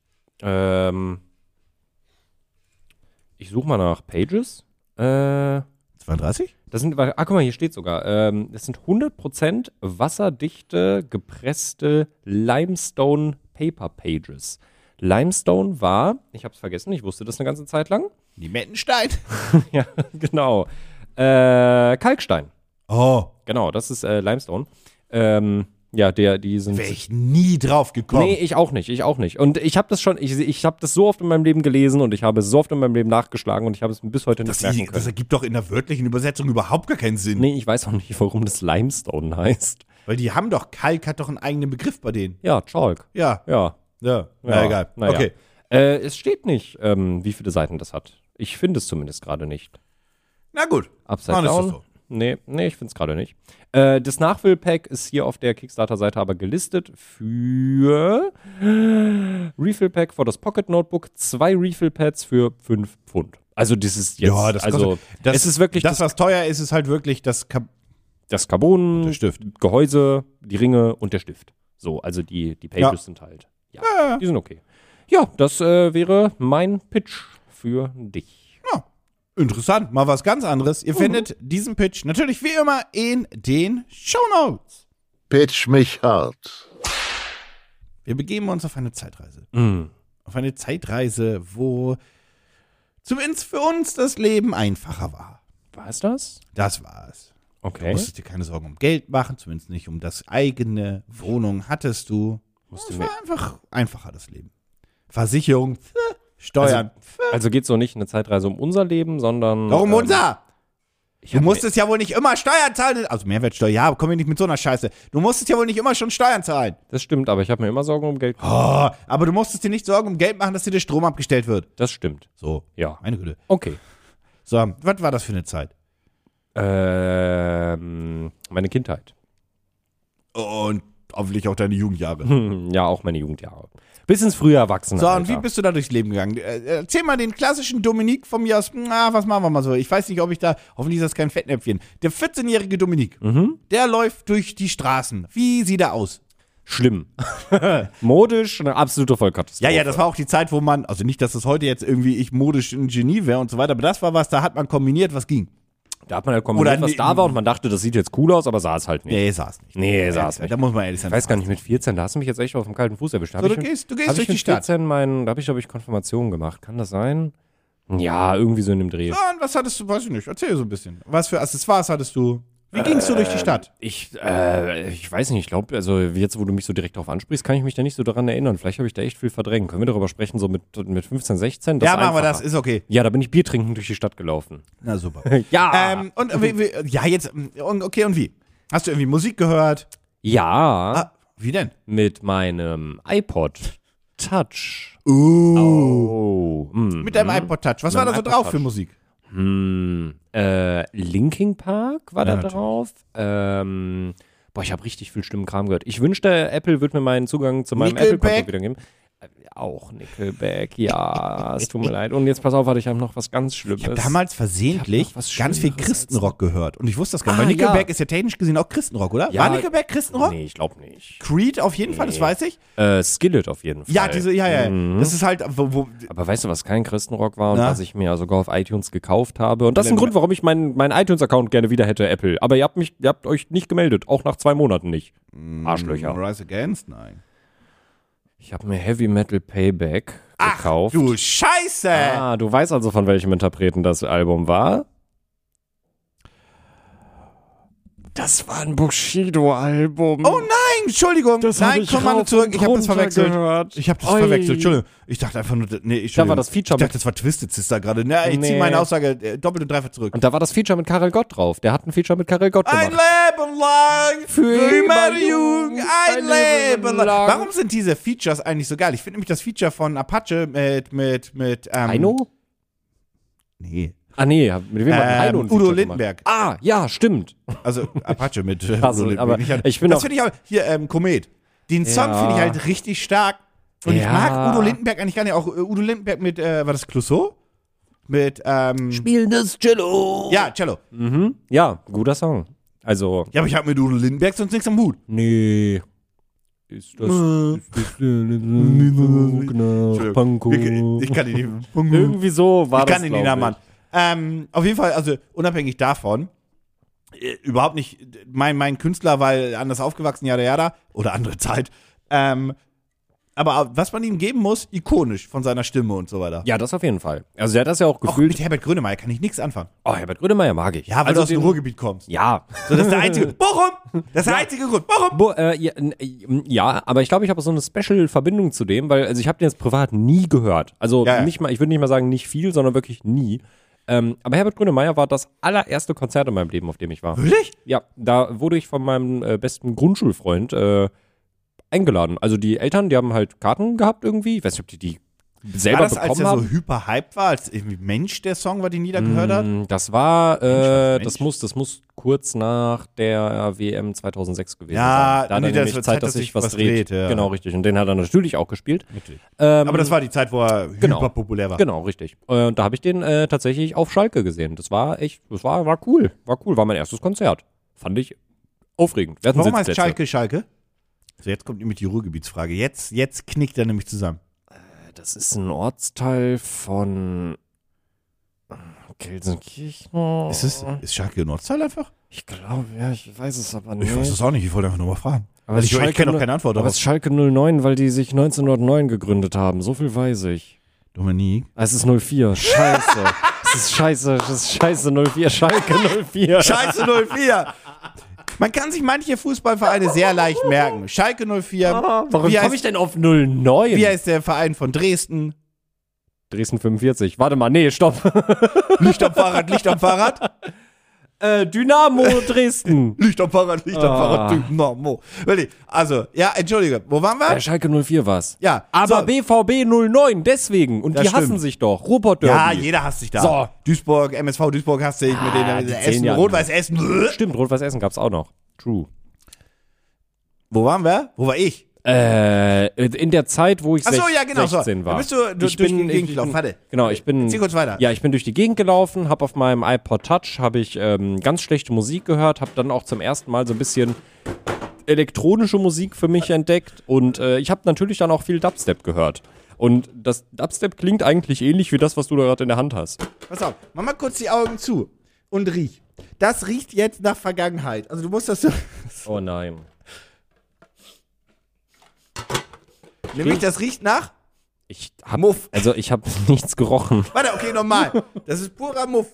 Ich suche mal nach Pages. 32? Guck mal, hier steht sogar. Das sind 100% wasserdichte, gepresste Limestone Paper Pages. Limestone war, ich hab's vergessen, ich wusste das eine ganze Zeit lang. Limettenstein? Ja, genau. Kalkstein. Oh. Genau, das ist Limestone. Ja, die sind. Wäre ich nie drauf gekommen. Nee, ich auch nicht. Und ich habe das schon, ich habe das so oft in meinem Leben gelesen und ich habe es so oft in meinem Leben nachgeschlagen und ich habe es bis heute nicht merken können. Das ergibt doch in der wörtlichen Übersetzung überhaupt gar keinen Sinn. Nee, ich weiß auch nicht, warum das Limestone heißt. Weil die haben doch, Kalk hat doch einen eigenen Begriff bei denen. Ja, Chalk. Ja. Ja. Na, egal. Naja. Okay. Es steht nicht, wie viele Seiten das hat. Ich finde es zumindest gerade nicht. Na gut. Upside Down. So. Nee, ich finde es gerade nicht. Das Nachfüllpack ist hier auf der Kickstarter-Seite aber gelistet für Refill-Pack für das Pocket Notebook, 2 Refill-Pads für 5 Pfund. Also das ist jetzt, ja, das also das, es ist wirklich das, was teuer ist, ist halt wirklich das Carbon, der Stift. Gehäuse, die Ringe und der Stift. So, also die Pages sind halt, die sind okay. Ja, das wäre mein Pitch für dich. Interessant, mal was ganz anderes. Ihr findet diesen Pitch natürlich wie immer in den Shownotes. Pitch mich hart. Wir begeben uns auf eine Zeitreise. Auf eine Zeitreise, wo zumindest für uns das Leben einfacher war. War es das? Das war es. Okay. Du musstest dir keine Sorgen um Geld machen, zumindest nicht um das eigene. Wohnung hattest du. Es war einfach einfacher, das Leben. Versicherung, Steuern. Also geht es so nicht eine Zeitreise um unser Leben, sondern. Warum unser? Du musstest ja wohl nicht immer Steuern zahlen. Also Mehrwertsteuer, ja, komm mir nicht mit so einer Scheiße. Du musstest ja wohl nicht immer schon Steuern zahlen. Das stimmt, aber ich habe mir immer Sorgen um Geld gemacht. Oh, aber du musstest dir nicht Sorgen um Geld machen, dass dir der Strom abgestellt wird. Das stimmt. So, ja. Meine Güte. Okay. So, was war das für eine Zeit? Meine Kindheit. Und hoffentlich auch deine Jugendjahre. Ja, auch meine Jugendjahre. Bis ins frühe Erwachsenenalter. So, und wie bist du da durchs Leben gegangen? Erzähl mal den klassischen Dominik von mir aus. Was machen wir mal so? Ich weiß nicht, ob ich da, hoffentlich ist das kein Fettnäpfchen. Der 14-jährige Dominik, der läuft durch die Straßen. Wie sieht er aus? Schlimm. Modisch, eine absolute Vollkatastrophe. Ja, das war auch die Zeit, wo man, also nicht, dass das heute jetzt irgendwie ich modisch ein Genie wäre und so weiter, aber das war was, da hat man kombiniert, was ging. Da hat man halt kombiniert, was da war und man dachte, das sieht jetzt cool aus, aber sah es halt nicht. Nee, sah es nicht. Nicht. Da muss man ehrlich sein. Ich weiß gar nicht, mit 14, da hast du mich jetzt echt auf dem kalten Fuß erwischt. So, du gehst durch die Stadt. Da habe ich, glaube ich, Konfirmation gemacht. Kann das sein? Ja, irgendwie so in dem Dreh. Ja, und was hattest du, weiß ich nicht, erzähl so ein bisschen. Was für Accessoires hattest du? Wie gingst du durch die Stadt? Ich weiß nicht, ich glaube, also jetzt, wo du mich so direkt darauf ansprichst, kann ich mich da nicht so daran erinnern. Vielleicht habe ich da echt viel verdrängt. Können wir darüber sprechen, so mit 15, 16? Ja, machen wir das, ist okay. Ja, da bin ich Bier trinken durch die Stadt gelaufen. Na super. Ja. Und wie, und wie? Hast du irgendwie Musik gehört? Ja. Wie denn? Mit meinem iPod Touch. Mit deinem iPod Touch. Was war da so drauf für Musik? Linkin Park war da drauf. Ich habe richtig viel Stimmenkram gehört. Ich wünschte, Apple würde mir meinen Zugang zu meinem Apple-Konto wieder geben. Auch Nickelback, ja, es tut mir leid. Und jetzt pass auf, ich habe noch was ganz Schlimmes. Ich habe damals versehentlich ganz viel Christenrock gehört. Und ich wusste das gar nicht. Weil Nickelback ist ja technisch gesehen auch Christenrock, oder? Ja, war Nickelback Christenrock? Nee, ich glaube nicht. Creed auf jeden Fall, das weiß ich. Skillet auf jeden Fall. Ja, Das ist halt, Aber weißt du, was kein Christenrock war und was ich mir sogar auf iTunes gekauft habe? Und das ist ein Grund, warum ich meinen iTunes-Account gerne wieder hätte, Apple. Aber ihr habt euch nicht gemeldet, auch nach 2 Monaten nicht. Arschlöcher. Rise Against? Nein. Ich habe mir Heavy Metal Payback gekauft. Ach, du Scheiße! Du weißt also, von welchem Interpreten das Album war? Das war ein Bushido-Album. Oh nein, Entschuldigung. Nein, komm mal zurück. Ich habe das verwechselt. Entschuldigung. Ich dachte einfach nur, da war das Feature. Ich dachte, das war Twisted Sister gerade. Ich ziehe meine Aussage doppelt und dreifach zurück. Und da war das Feature mit Karel Gott drauf. Der hat ein Feature mit Karel Gott gemacht. Ein Leben lang für immer jung, ein Leben lang. Warum sind diese Features eigentlich so geil? Ich finde nämlich das Feature von Apache mit Heino? Nee. Nee, mit wem hat Heino ein Udo Lindenberg. Gemacht? Ja, stimmt. Also Apache mit Udo Lindenberg. Aber das finde ich auch, hier, Komet. Den Song finde ich halt richtig stark. Und ich mag Udo Lindenberg eigentlich gar nicht. Auch Udo Lindenberg mit, war das Clouseau? Mit, Spielen das Cello. Ja, Cello. Ja, guter Song. Also. Ja, aber ich habe mit Udo Lindenberg sonst nichts am Hut. Nee. Ist das Panko? Ich kann ihn nicht. Irgendwie so war das, ich kann ihn nicht nachmachen. Auf jeden Fall, also unabhängig davon, überhaupt nicht mein Künstler, weil anders aufgewachsen, jada, oder andere Zeit. Aber was man ihm geben muss, ikonisch von seiner Stimme und so weiter. Ja, das auf jeden Fall. Also er hat das ja auch gefühlt. Mit Herbert Grönemeyer kann ich nichts anfangen. Oh, Herbert Grönemeyer mag ich. Ja, weil du aus dem Ruhrgebiet kommst. Ja. So, das ist der einzige. Bochum! Das ist der einzige Grund. Bochum! Ja, aber ich glaube, ich habe so eine Special-Verbindung zu dem, weil ich habe den jetzt privat nie gehört. Also nicht mal, ich würde nicht mal sagen, nicht viel, sondern wirklich nie. Aber Herbert Grönemeyer war das allererste Konzert in meinem Leben, auf dem ich war. Wirklich? Ja, da wurde ich von meinem besten Grundschulfreund eingeladen. Also die Eltern, die haben halt Karten gehabt irgendwie. Ich weiß nicht, ob die selber bekommen haben. War das, als er so hyperhyped war, als irgendwie Mensch der Song war, den jeder gehört hat? Das war, das muss kurz nach der WM 2006 gewesen sein. Da hat er nämlich Zeit, dass sich was dreht. Ja. Genau, richtig. Und den hat er natürlich auch gespielt. Aber das war die Zeit, wo er hyperpopulär war. Genau, richtig. Und da habe ich den tatsächlich auf Schalke gesehen. Das war echt, war cool. War mein erstes Konzert. Fand ich aufregend. Warum heißt Schalke? So, jetzt kommt nämlich die Ruhrgebietsfrage. Jetzt knickt er nämlich zusammen. Das ist ein Ortsteil von Gelsenkirchen. Ist Schalke ein Ortsteil einfach? Ich glaube, ja, ich weiß es aber nicht. Ich weiß es auch nicht, ich wollte einfach nur mal fragen. Aber ich kenne doch keine Antwort darauf. Aber es ist Schalke 09, weil die sich 1909 gegründet haben. So viel weiß ich. Dominik? Es ist 04. Scheiße. Das ist scheiße 04. Schalke 04. Scheiße 04. Man kann sich manche Fußballvereine sehr leicht merken. Schalke 04. Warum komme ich denn auf 09? Wie heißt der Verein von Dresden? Dresden 45. Warte mal, nee, stopp. Licht am Fahrrad. Dynamo Dresden. Licht am Fahrrad, Dynamo. Also, ja, entschuldige, wo waren wir? Schalke 04 war's. Ja. Aber so. BVB 09, deswegen. Und das die hassen sich doch. Ruhrpott-Derby. Ja, jeder hasst sich da. So. Duisburg, MSV Duisburg hasst sich mit den Essen, Rot-Weiß Essen. Stimmt, Rot-Weiß Essen gab's auch noch. True. Wo waren wir? Wo war ich? In der Zeit, wo ich 16 war. Da bist du durch die Gegend gelaufen. Warte. Genau, zieh kurz weiter. Ja, ich bin durch die Gegend gelaufen, habe auf meinem iPod Touch ganz schlechte Musik gehört, habe dann auch zum ersten Mal so ein bisschen elektronische Musik für mich entdeckt und ich habe natürlich dann auch viel Dubstep gehört. Und das Dubstep klingt eigentlich ähnlich wie das, was du da gerade in der Hand hast. Pass auf, mach mal kurz die Augen zu und riech. Das riecht jetzt nach Vergangenheit. Also du musst das so... Oh nein. Nämlich, das riecht nach? Muff. Also, ich habe nichts gerochen. Warte, okay, nochmal. Das ist purer Muff.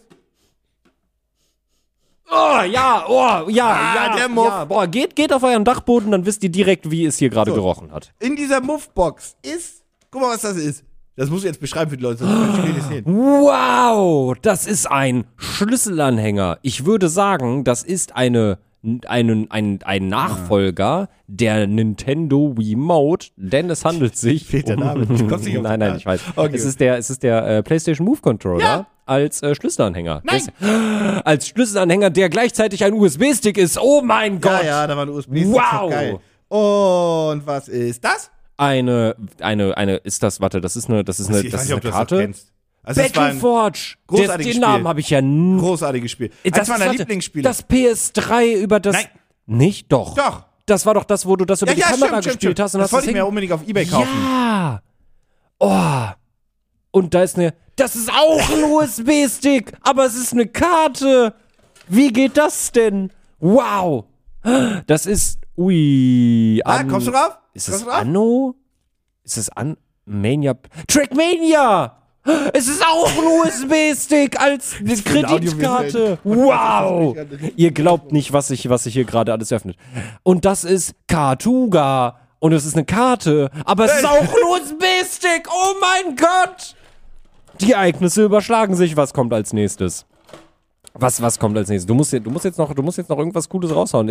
Der Muff. Ja. Boah, geht auf euren Dachboden, dann wisst ihr direkt, wie es hier gerade gerochen hat. In dieser Muffbox ist, guck mal, was das ist. Das musst du jetzt beschreiben für die Leute, sonst kann ich das sehen. Wow, das ist ein Schlüsselanhänger. Ich würde sagen, das ist eine einen Nachfolger der Nintendo Wiimote, denn es handelt sich Nein, ich weiß. Okay. Es ist der PlayStation Move Controller als Schlüsselanhänger. Als Schlüsselanhänger, der gleichzeitig ein USB-Stick ist. Oh mein Gott. Ja, da war ein USB-Stick. Wow. Geil. Und was ist das? Das ist eine Karte. Also Battleforge! Den Namen habe ich ja großartiges Spiel. Eines meiner Lieblingsspiele. Das PS3 über das... Nein. Nicht? Doch. Das war doch das, wo du das über die Kamera gespielt hast. Und das wollte ich mir unbedingt auf Ebay kaufen. Ja! Oh! Und da ist das ist auch ein USB-Stick, aber es ist eine Karte! Wie geht das denn? Wow! Das ist... Ui... kommst du drauf? Ist es Anno? Ist es Mania? Trackmania! Es ist auch ein USB-Stick als Kreditkarte. Wow! Ihr glaubt nicht, was sich hier gerade alles öffnet. Und das ist Kartuga. Und es ist eine Karte. Aber es ist auch ein USB-Stick. Oh mein Gott! Die Ereignisse überschlagen sich. Was kommt als nächstes? Was kommt als nächstes? Du musst jetzt noch irgendwas Gutes raushauen.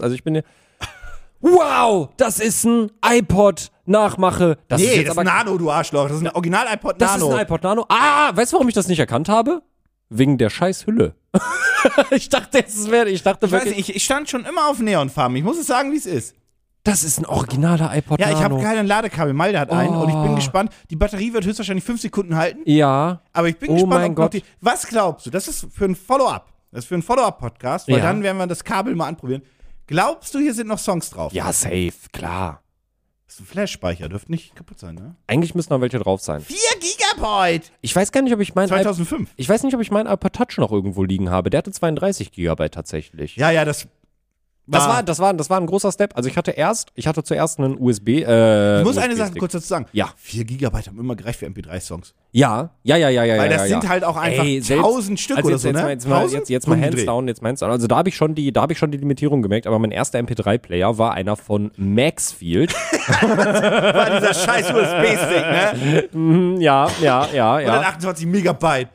Wow, das ist ein iPod-Nachmache. Das ist ein Nano, du Arschloch. Das ist ein Original-iPod Nano. Das ist ein iPod Nano. Weißt du, warum ich das nicht erkannt habe? Wegen der scheiß Hülle. Ich dachte ich stand schon immer auf Neonfarben. Ich muss es sagen, wie es ist. Das ist ein originaler iPod Nano. Ja, ich habe keinen Ladekabel. Malte hat einen und ich bin gespannt. Die Batterie wird höchstwahrscheinlich 5 Sekunden halten. Ja. Aber ich bin gespannt, ob was glaubst du? Das ist für ein Follow-up. Das ist für einen Follow-up-Podcast, weil dann werden wir das Kabel mal anprobieren. Glaubst du, hier sind noch Songs drauf? Ja, safe, klar. Das ist ein Flash-Speicher, dürfte nicht kaputt sein, ne? Eigentlich müssen noch welche drauf sein. 4 Gigabyte! Ich weiß gar nicht, ob ich 2005. Ich weiß nicht, ob ich meinen iPod Touch noch irgendwo liegen habe. Der hatte 32 Gigabyte tatsächlich. Ja, das war ein großer Step. Also ich hatte zuerst einen USB. Ich muss eine Sache kurz dazu sagen. Ja. 4 Gigabyte haben immer gereicht für MP3-Songs. Ja. Weil das sind halt auch einfach 1000 Stück oder so, ne? Jetzt mal hands down. Also da habe ich schon die Limitierung gemerkt, aber mein erster MP3-Player war einer von Maxfield. War dieser scheiß USB-Stick, ne? Ja. 128 Megabyte.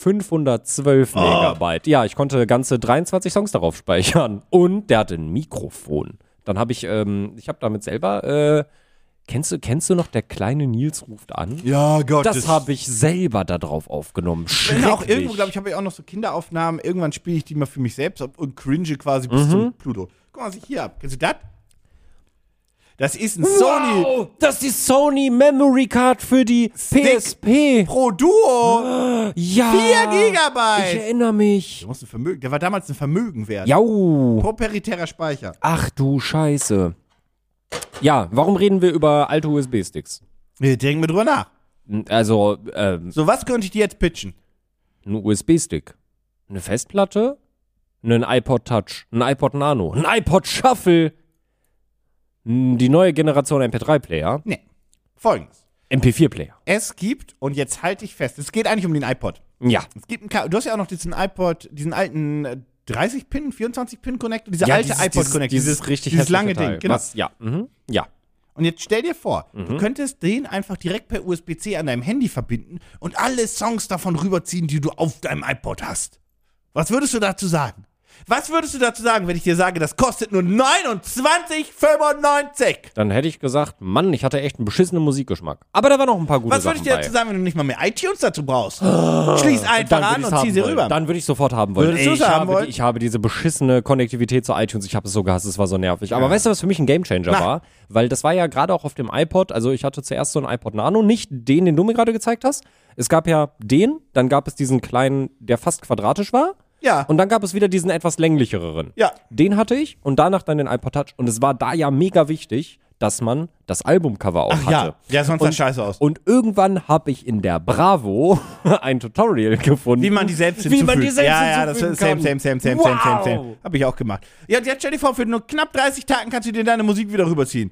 512 Megabyte. Ja, ich konnte ganze 23 Songs darauf speichern. Und der hatte ein Mikrofon. Dann habe ich damit selber, kennst du noch Der kleine Nils ruft an? Ja, Gott. Das habe ich selber da drauf aufgenommen. Schrecklich. Auch irgendwo, glaube ich, habe ich auch noch so Kinderaufnahmen. Irgendwann spiele ich die mal für mich selbst und cringe quasi bis zum Pluto. Guck mal, was ich hier habe. Kennst du das? Das ist ein Sony. Wow, das ist die Sony Memory Card für die PSP. Pro Duo. Ja. 4 Gigabyte. Ich erinnere mich. Der war damals ein Vermögen wert. Jau. Proprietärer Speicher. Ach du Scheiße. Ja, warum reden wir über alte USB-Sticks? Wir denken drüber nach. Also, so, was könnte ich dir jetzt pitchen? Ein USB-Stick. Eine Festplatte. Einen iPod Touch. Ein iPod Nano. Ein iPod Shuffle. Die neue Generation MP3-Player. Nee. Folgendes. MP4-Player. Es gibt, und jetzt halte ich fest, es geht eigentlich um den iPod. Ja. Es gibt du hast ja auch noch diesen iPod, diesen alten 30-Pin, 24-Pin-Connector, dieser alte iPod-Connector. Dieses lange Ding. Genau. Ja. Ja. Und jetzt stell dir vor, du könntest den einfach direkt per USB-C an deinem Handy verbinden und alle Songs davon rüberziehen, die du auf deinem iPod hast. Was würdest du dazu sagen? Was würdest du dazu sagen, wenn ich dir sage, das kostet nur 29,95? Dann hätte ich gesagt, Mann, ich hatte echt einen beschissenen Musikgeschmack. Aber da waren noch ein paar gute Sachen. Was würde ich dir dazu sagen, wenn du nicht mal mehr iTunes dazu brauchst? Schließ einfach an und zieh sie rüber. Dann würde ich sofort haben wollen. Würdest du es haben wollen? Ich habe diese beschissene Konnektivität zu iTunes, ich habe es so gehasst, es war so nervig. Aber weißt du, was für mich ein Gamechanger war? Weil das war ja gerade auch auf dem iPod, also ich hatte zuerst so einen iPod Nano, nicht den du mir gerade gezeigt hast. Es gab ja den, dann gab es diesen kleinen, der fast quadratisch war. Ja. Und dann gab es wieder diesen etwas länglicheren. Ja. Den hatte ich und danach dann den iPod Touch. Und es war da ja mega wichtig, dass man das Albumcover auch hatte. Ja, sonst sah scheiße aus. Und irgendwann habe ich in der Bravo ein Tutorial gefunden. Wie man die selbst hinzufügt. Ja, das ist kann. same. Hab ich auch gemacht. Ja, und jetzt stell dir vor, für nur knapp 30 Tagen kannst du dir deine Musik wieder rüberziehen.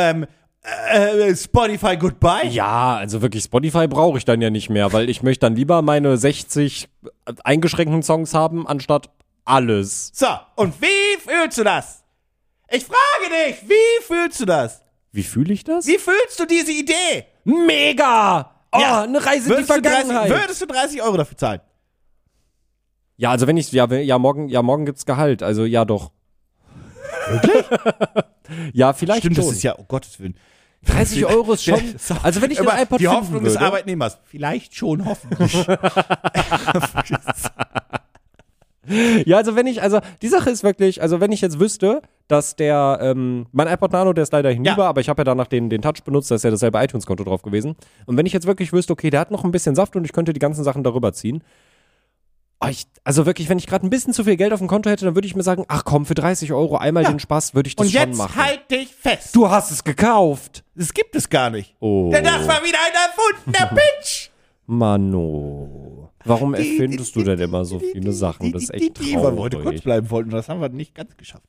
Spotify Goodbye? Ja, also wirklich Spotify brauche ich dann ja nicht mehr, weil ich möchte dann lieber meine 60 eingeschränkten Songs haben, anstatt alles. So, und wie fühlst du das? Ich frage dich, wie fühlst du das? Wie fühle ich das? Wie fühlst du diese Idee? Mega! Oh, ja, eine Reise in die Vergangenheit. Würdest du 30 Euro dafür zahlen? Ja, also wenn ich, morgen gibt's Gehalt, also ja doch. Wirklich? Ja, vielleicht Stimmt, schon. das ist ja, um Gottes Willen. 30 Euro ist schon. Also wenn ich den iPod Die finden Hoffnung würde, des Arbeitnehmers. Vielleicht schon, hoffentlich. Ja, also die Sache ist wirklich, also wenn ich jetzt wüsste, dass mein iPod Nano, der ist leider hinüber, aber ich habe ja danach den Touch benutzt, da ist ja dasselbe iTunes-Konto drauf gewesen. Und wenn ich jetzt wirklich wüsste, okay, der hat noch ein bisschen Saft und ich könnte die ganzen Sachen darüber ziehen. Also wirklich, wenn ich gerade ein bisschen zu viel Geld auf dem Konto hätte, dann würde ich mir sagen, ach komm, für 30 Euro einmal den Spaß würde ich das schon machen. Und jetzt halt dich fest. Du hast es gekauft. Das gibt es gar nicht. Oh. Denn das war wieder ein erfundener Pitch. Mano. Warum erfindest du denn immer so viele Sachen? Das ist echt traurig. Weil wir heute kurz bleiben wollten und das haben wir nicht ganz geschafft.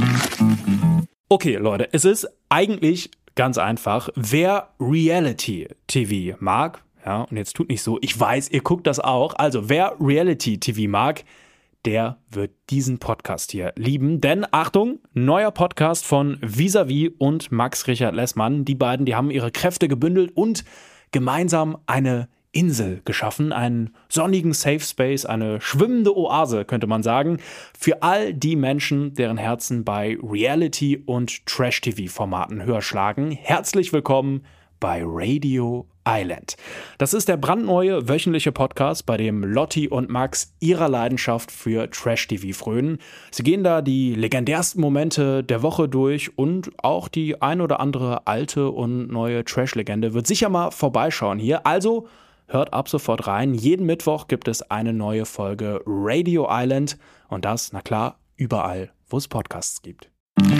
Okay, Leute, es ist eigentlich ganz einfach. Wer Reality-TV mag, ja, und jetzt tut nicht so, ich weiß, ihr guckt das auch. Also, wer Reality-TV mag, der wird diesen Podcast hier lieben. Denn, Achtung, neuer Podcast von Vis-a-vis und Max Richard Lessmann. Die beiden, die haben ihre Kräfte gebündelt und gemeinsam eine Insel geschaffen, einen sonnigen Safe Space, eine schwimmende Oase, könnte man sagen, für all die Menschen, deren Herzen bei Reality- und Trash-TV-Formaten höher schlagen. Herzlich willkommen bei Radio Island. Das ist der brandneue wöchentliche Podcast, bei dem Lotti und Max ihrer Leidenschaft für Trash-TV frönen. Sie gehen da die legendärsten Momente der Woche durch und auch die ein oder andere alte und neue Trash-Legende wird sicher mal vorbeischauen hier. Also hört ab sofort rein. Jeden Mittwoch gibt es eine neue Folge Radio Island und das, na klar, überall, wo es Podcasts gibt.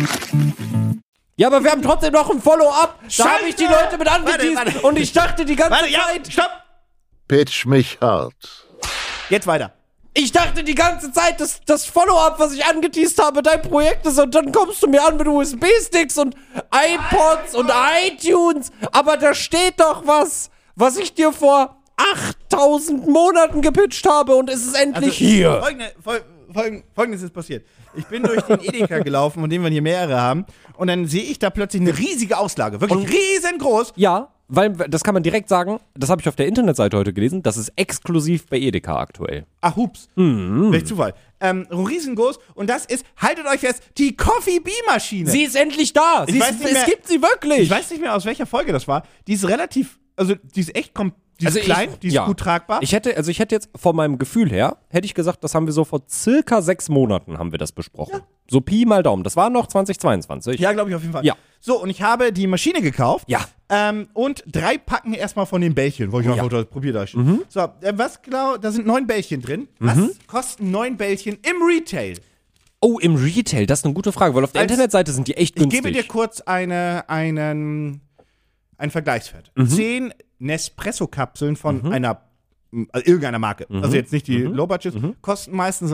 Ja, aber wir haben trotzdem noch ein Follow-up. Da habe ich die Leute mit angeteased und ich dachte die ganze Zeit... Ja, stopp! Pitch mich hart. Jetzt weiter. Ich dachte die ganze Zeit, dass das Follow-up, was ich angeteased habe, dein Projekt ist und dann kommst du mir an mit USB-Sticks und iPods und iTunes. Aber da steht doch was ich dir vor 8000 Monaten gepitcht habe und es ist endlich hier. Folgendes ist passiert. Ich bin durch den Edeka gelaufen, von dem wir hier mehrere haben, und dann sehe ich da plötzlich eine riesige Auslage. Wirklich riesengroß. Ja, weil das kann man direkt sagen, das habe ich auf der Internetseite heute gelesen, das ist exklusiv bei Edeka aktuell. Ach, hups. Welch Zufall. Riesengroß, und das ist, haltet euch fest, die Coffee Bee Maschine. Sie ist endlich da. Es gibt sie wirklich. Ich weiß nicht mehr, aus welcher Folge das war. Die ist relativ, also die ist echt die ist klein, die ist gut tragbar. Ich hätte jetzt von meinem Gefühl her, hätte ich gesagt, das haben wir so vor circa 6 Monaten haben wir das besprochen. Ja. So Pi mal Daumen. Das war noch 2022. Ja, glaube ich auf jeden Fall. Ja. So, und ich habe die Maschine gekauft. Ja. Und 3 Packen erstmal von den Bällchen. Wollte ich einfach probiert da. So, was genau, da sind 9 Bällchen drin. Was kosten 9 Bällchen im Retail? Oh, im Retail, das ist eine gute Frage, weil auf der Internetseite sind die echt günstig. Ich gebe dir kurz einen Vergleichswert. 10 Nespresso-Kapseln von irgendeiner Marke, also jetzt nicht die Low-Budget, kosten meistens so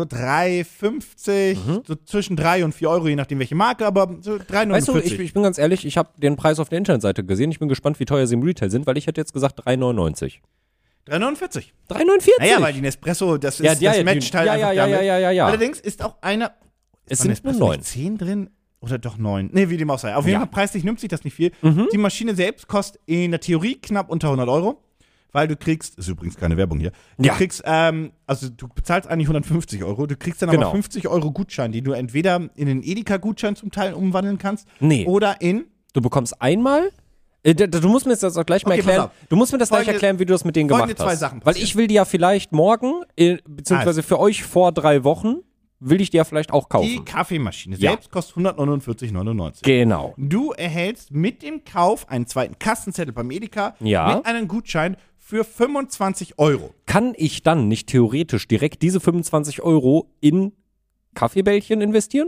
3,50, so zwischen 3 und 4 Euro, je nachdem welche Marke, aber so 3,49. Weißt du, ich bin ganz ehrlich, ich habe den Preis auf der Internetseite gesehen, ich bin gespannt, wie teuer sie im Retail sind, weil ich hätte jetzt gesagt 3,99. 3,49. 3,49? Naja, weil die Nespresso, das ist das matcht halt einfach damit. Ja. Allerdings ist auch Es sind nur 9. 10 drin oder doch 9? Nee, wie dem auch sei. Auf jeden Fall preislich nimmt sich das nicht viel. Die Maschine selbst kostet in der Theorie knapp unter 100 Euro, weil du kriegst, ist übrigens keine Werbung hier, du kriegst, also du bezahlst eigentlich 150 Euro, du kriegst dann aber 50 Euro Gutschein, die du entweder in den Edeka-Gutschein zum Teil umwandeln kannst, oder in... Du bekommst einmal... Du musst mir das auch gleich mal erklären. Du musst mir das gleich erklären, wie du das mit denen gemacht hast. 2 Sachen weil ich will die ja vielleicht morgen, beziehungsweise für euch vor 3 Wochen, will ich die ja vielleicht auch kaufen. Die Kaffeemaschine selbst kostet 149,99. Genau. Du erhältst mit dem Kauf einen zweiten Kassenzettel beim Edeka mit einem Gutschein für 25 Euro. Kann ich dann nicht theoretisch direkt diese 25 Euro in Kaffeebällchen investieren?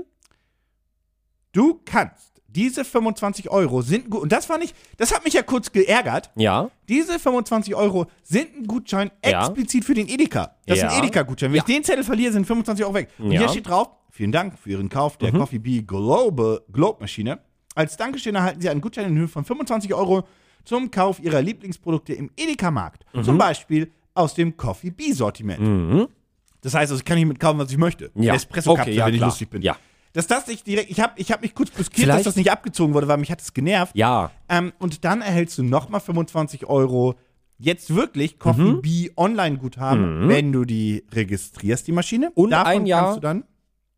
Du kannst. Diese 25 Euro sind gut. Und das hat mich ja kurz geärgert. Ja. Diese 25 Euro sind ein Gutschein explizit für den Edeka. Das ist ein Edeka-Gutschein. Wenn ich den Zettel verliere, sind 25 Euro weg. Und hier steht drauf, vielen Dank für Ihren Kauf der Coffee Bee Globe-Maschine. Als Dankeschön erhalten Sie einen Gutschein in Höhe von 25 Euro zum Kauf Ihrer Lieblingsprodukte im Edeka-Markt. Zum Beispiel aus dem Coffee Bee-Sortiment. Das heißt, also ich kann hier mitkaufen, was ich möchte. Espresso-Kapsel, wenn ich lustig bin. Ja. Dass das nicht direkt, ich hab mich kurz brüskiert, dass das nicht abgezogen wurde, weil mich hat es genervt. Ja. Und dann erhältst du nochmal 25 Euro jetzt wirklich Coffee Bee Online-Guthaben, wenn du die registrierst, die Maschine. Und davon ein Jahr kannst du dann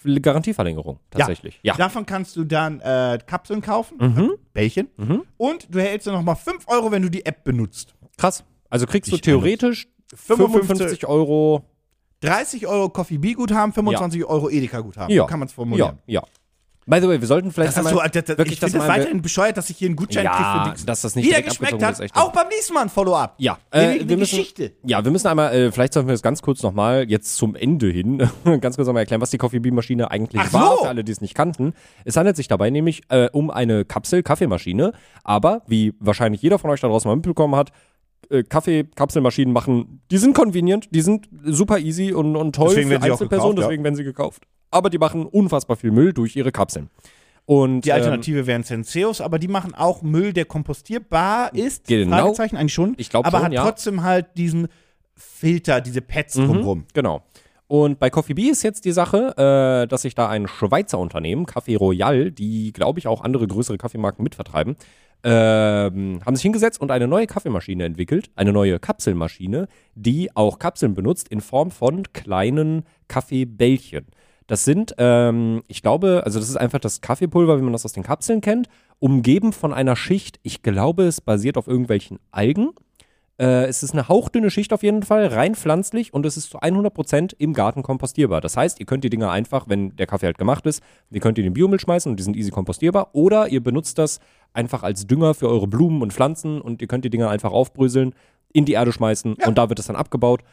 Garantieverlängerung, tatsächlich. Ja. Davon kannst du dann Kapseln kaufen, Bällchen. Und du erhältst dann nochmal 5 Euro, wenn du die App benutzt. Krass. Also kriegst du theoretisch 55 Euro. 30 Euro Coffee Bee Guthaben, 25 Euro Edeka Guthaben. Ja. So kann man es formulieren. Ja. By the way, wir sollten vielleicht Ich finde das weiterhin bescheuert, dass ich hier einen Gutschein kriege für nichts. dass das nicht Wieder direkt geschmeckt abgezogen hat, ist, echt. auch beim nächsten Mal ein Follow-up. Ja, wir müssen, Geschichte. Ja, wir müssen einmal, vielleicht sollten wir das ganz kurz nochmal, jetzt zum Ende hin, ganz kurz nochmal erklären, was die Coffee Bean Maschine eigentlich war, für alle, die es nicht kannten. Es handelt sich dabei nämlich um eine Kapsel-Kaffeemaschine, aber, wie wahrscheinlich jeder von euch da draußen mal mitbekommen hat, Kaffee-Kapselmaschinen machen, die sind convenient, die sind super easy und toll deswegen für Einzelpersonen, deswegen werden sie gekauft. Aber die machen unfassbar viel Müll durch ihre Kapseln. Und, die Alternative wären Senseos, aber die machen auch Müll, der kompostierbar ist. Genau. Fragezeichen, eigentlich schon. Ich glaube aber schon, hat ja. trotzdem halt diesen Filter, diese Pads drumrum. Genau. Und bei Coffee Bee ist jetzt die Sache, dass sich da ein Schweizer Unternehmen, Café Royal, die, glaube ich, auch andere größere Kaffeemarken mitvertreiben, haben sich hingesetzt und eine neue Kaffeemaschine entwickelt, eine neue Kapselmaschine, die auch Kapseln benutzt in Form von kleinen Kaffeebällchen. Das sind, ich glaube, also das ist einfach das Kaffeepulver, wie man das aus den Kapseln kennt, umgeben von einer Schicht, ich glaube, es basiert auf irgendwelchen Algen. Es ist eine hauchdünne Schicht auf jeden Fall, rein pflanzlich und es ist zu 100% im Garten kompostierbar. Das heißt, ihr könnt die Dinger einfach, wenn der Kaffee halt gemacht ist, ihr könnt die in den Biomüll schmeißen und die sind easy kompostierbar oder ihr benutzt das einfach als Dünger für eure Blumen und Pflanzen und ihr könnt die Dinger einfach aufbröseln, in die Erde schmeißen und da wird es dann abgebaut.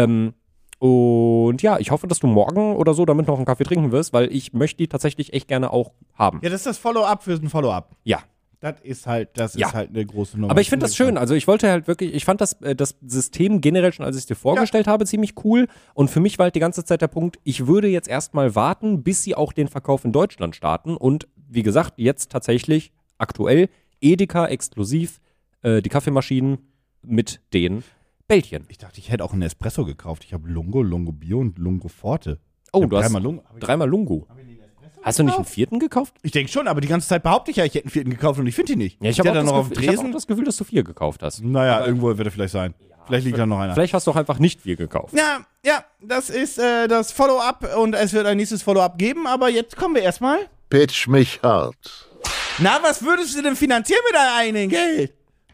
Und ja, ich hoffe, dass du morgen oder so damit noch einen Kaffee trinken wirst, weil ich möchte die tatsächlich echt gerne auch haben. Ja, das ist das Follow-up für ein Follow-up. Ja. Das ist halt eine große Nummer. Aber ich finde das schön. Also ich wollte halt wirklich, ich fand das System generell schon, als ich es dir vorgestellt habe, ziemlich cool. Und für mich war halt die ganze Zeit der Punkt, ich würde jetzt erstmal warten, bis sie auch den Verkauf in Deutschland starten. Und wie gesagt, jetzt tatsächlich aktuell Edeka exklusiv die Kaffeemaschinen mit den Bällchen. Ich dachte, ich hätte auch einen Espresso gekauft. Ich habe Lungo Bio und Lungo Forte. Oh, du hast dreimal Lungo. Hast du nicht einen vierten gekauft? Ich denke schon, aber die ganze Zeit behaupte ich ja, ich hätte einen vierten gekauft und ich finde ihn nicht. Ja, ich habe auch das Gefühl, dass du 4 gekauft hast. Naja, irgendwo wird er vielleicht sein. Ja, vielleicht liegt da noch einer. Vielleicht hast du auch einfach nicht 4 gekauft. Ja, das ist das Follow-up und es wird ein nächstes Follow-up geben, aber jetzt kommen wir erstmal. Pitch mich hart. Na, was würdest du denn finanzieren mit deinem eigenen Geld?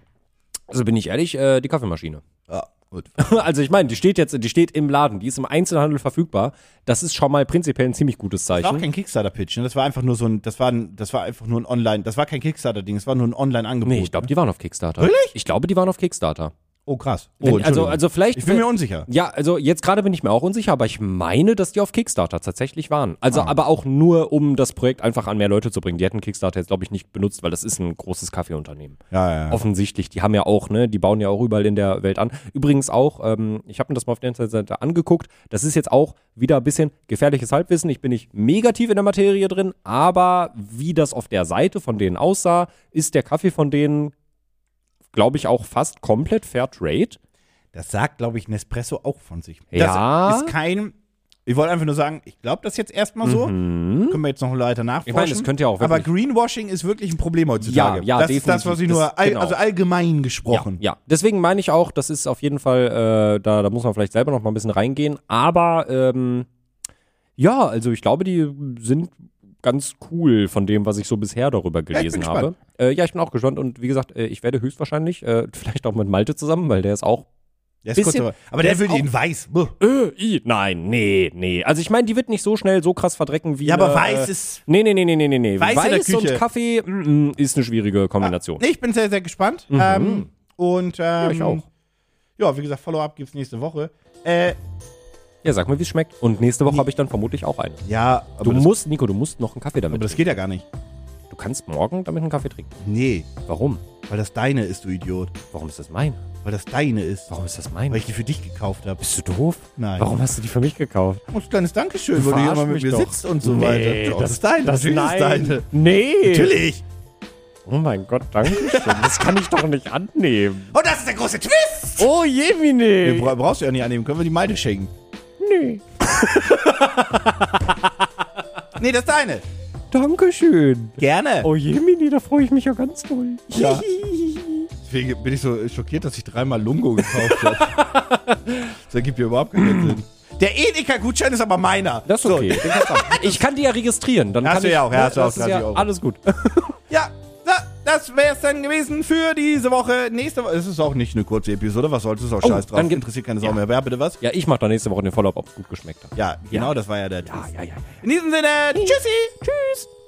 Also bin ich ehrlich, die Kaffeemaschine. Ja, gut. Also ich meine, die steht im Laden, die ist im Einzelhandel verfügbar. Das ist schon mal prinzipiell ein ziemlich gutes Zeichen. Das war auch kein Kickstarter-Pitch, ne? Das war einfach nur das war einfach nur ein Online, das war kein Kickstarter-Ding, das war nur ein Online-Angebot. Nee, ich glaube, die waren auf Kickstarter. Wirklich? Ich glaube, die waren auf Kickstarter. Oh, krass. Also vielleicht. Ich bin mir unsicher. Ja, also jetzt gerade bin ich mir auch unsicher, aber ich meine, dass die auf Kickstarter tatsächlich waren. Also aber auch nur, um das Projekt einfach an mehr Leute zu bringen. Die hätten Kickstarter jetzt, glaube ich, nicht benutzt, weil das ist ein großes Kaffeeunternehmen. Ja. Offensichtlich. Die haben ja auch, ne, die bauen ja auch überall in der Welt an. Übrigens auch, ich habe mir das mal auf der Internetseite angeguckt. Das ist jetzt auch wieder ein bisschen gefährliches Halbwissen. Ich bin nicht mega tief in der Materie drin, aber wie das auf der Seite von denen aussah, ist der Kaffee von denen, glaube ich, auch fast komplett Fair Trade. Das sagt, glaube ich, Nespresso auch von sich. Ja. Das ist kein. Ich wollte einfach nur sagen, ich glaube das jetzt erstmal so. Können wir jetzt noch weiter nachforschen. Ich meine, das könnte ja auch wirklich. Aber Greenwashing ist wirklich ein Problem heutzutage. Ja, das definitiv. ist das, was ich nur, also allgemein gesprochen. Ja. Deswegen meine ich auch, das ist auf jeden Fall, da muss man vielleicht selber noch mal ein bisschen reingehen. Aber, ja, also ich glaube, die sind ganz cool von dem, was ich so bisher darüber gelesen habe. Ja, ich bin auch gespannt und wie gesagt, ich werde höchstwahrscheinlich, vielleicht auch mit Malte zusammen, weil der ist auch der ist bisschen, aber der will ihn weiß. Nein, nee. Also ich meine, die wird nicht so schnell so krass verdrecken wie. Ja, aber weiß ist. Nee. Weiß und Kaffee ist eine schwierige Kombination. Ich bin sehr, sehr gespannt. Ja, ich auch. Ja, wie gesagt, Follow-up gibt's nächste Woche. Ja, sag mir, wie es schmeckt. Und nächste Woche habe ich dann vermutlich auch einen. Ja, aber Nico, du musst noch einen Kaffee damit. Aber das geht ja gar nicht. Du kannst morgen damit einen Kaffee trinken. Nee. Warum? Weil das deine ist, du Idiot. Warum ist das mein? Weil das deine ist. Warum ist das mein? Weil ich die für dich gekauft habe. Bist du doof? Nein. Warum hast du die für mich gekauft? Ein kleines Dankeschön, weil du hier immer mit mir sitzt und so weiter. Das ist deine. Natürlich ist deine. Nee. Natürlich. Oh mein Gott, danke schön. Das kann ich doch nicht annehmen. Und das ist der große Twist. Oh, Jemine. Brauchst du ja nicht annehmen. Können wir die Malte schenken? Nee. Nee, das ist deine. Dankeschön. Gerne. Oh Jemini, da freue ich mich ja ganz doll. Ja. Deswegen bin ich so schockiert, dass ich 3-mal Lungo gekauft habe. Das ergibt ja überhaupt keinen Sinn. Der Edeka-Gutschein ist aber meiner. Das ist okay. Den kannst du haben. Ich kann die ja registrieren. Dann Hast kann du ja auch, ja, hast du auch das ist 30 ja Euro. alles gut. Ja, das wär's dann gewesen für diese Woche. Nächste Woche, es ist auch nicht eine kurze Episode, was soll's, ist auch scheiß drauf. Interessiert keine Sau mehr. Wer bitte was? Ja, ich mach dann nächste Woche den Follow-up, ob es gut geschmeckt hat. Ja, genau, das war ja der Twist. Ja. In diesem Sinne, tschüssi! Tschüss!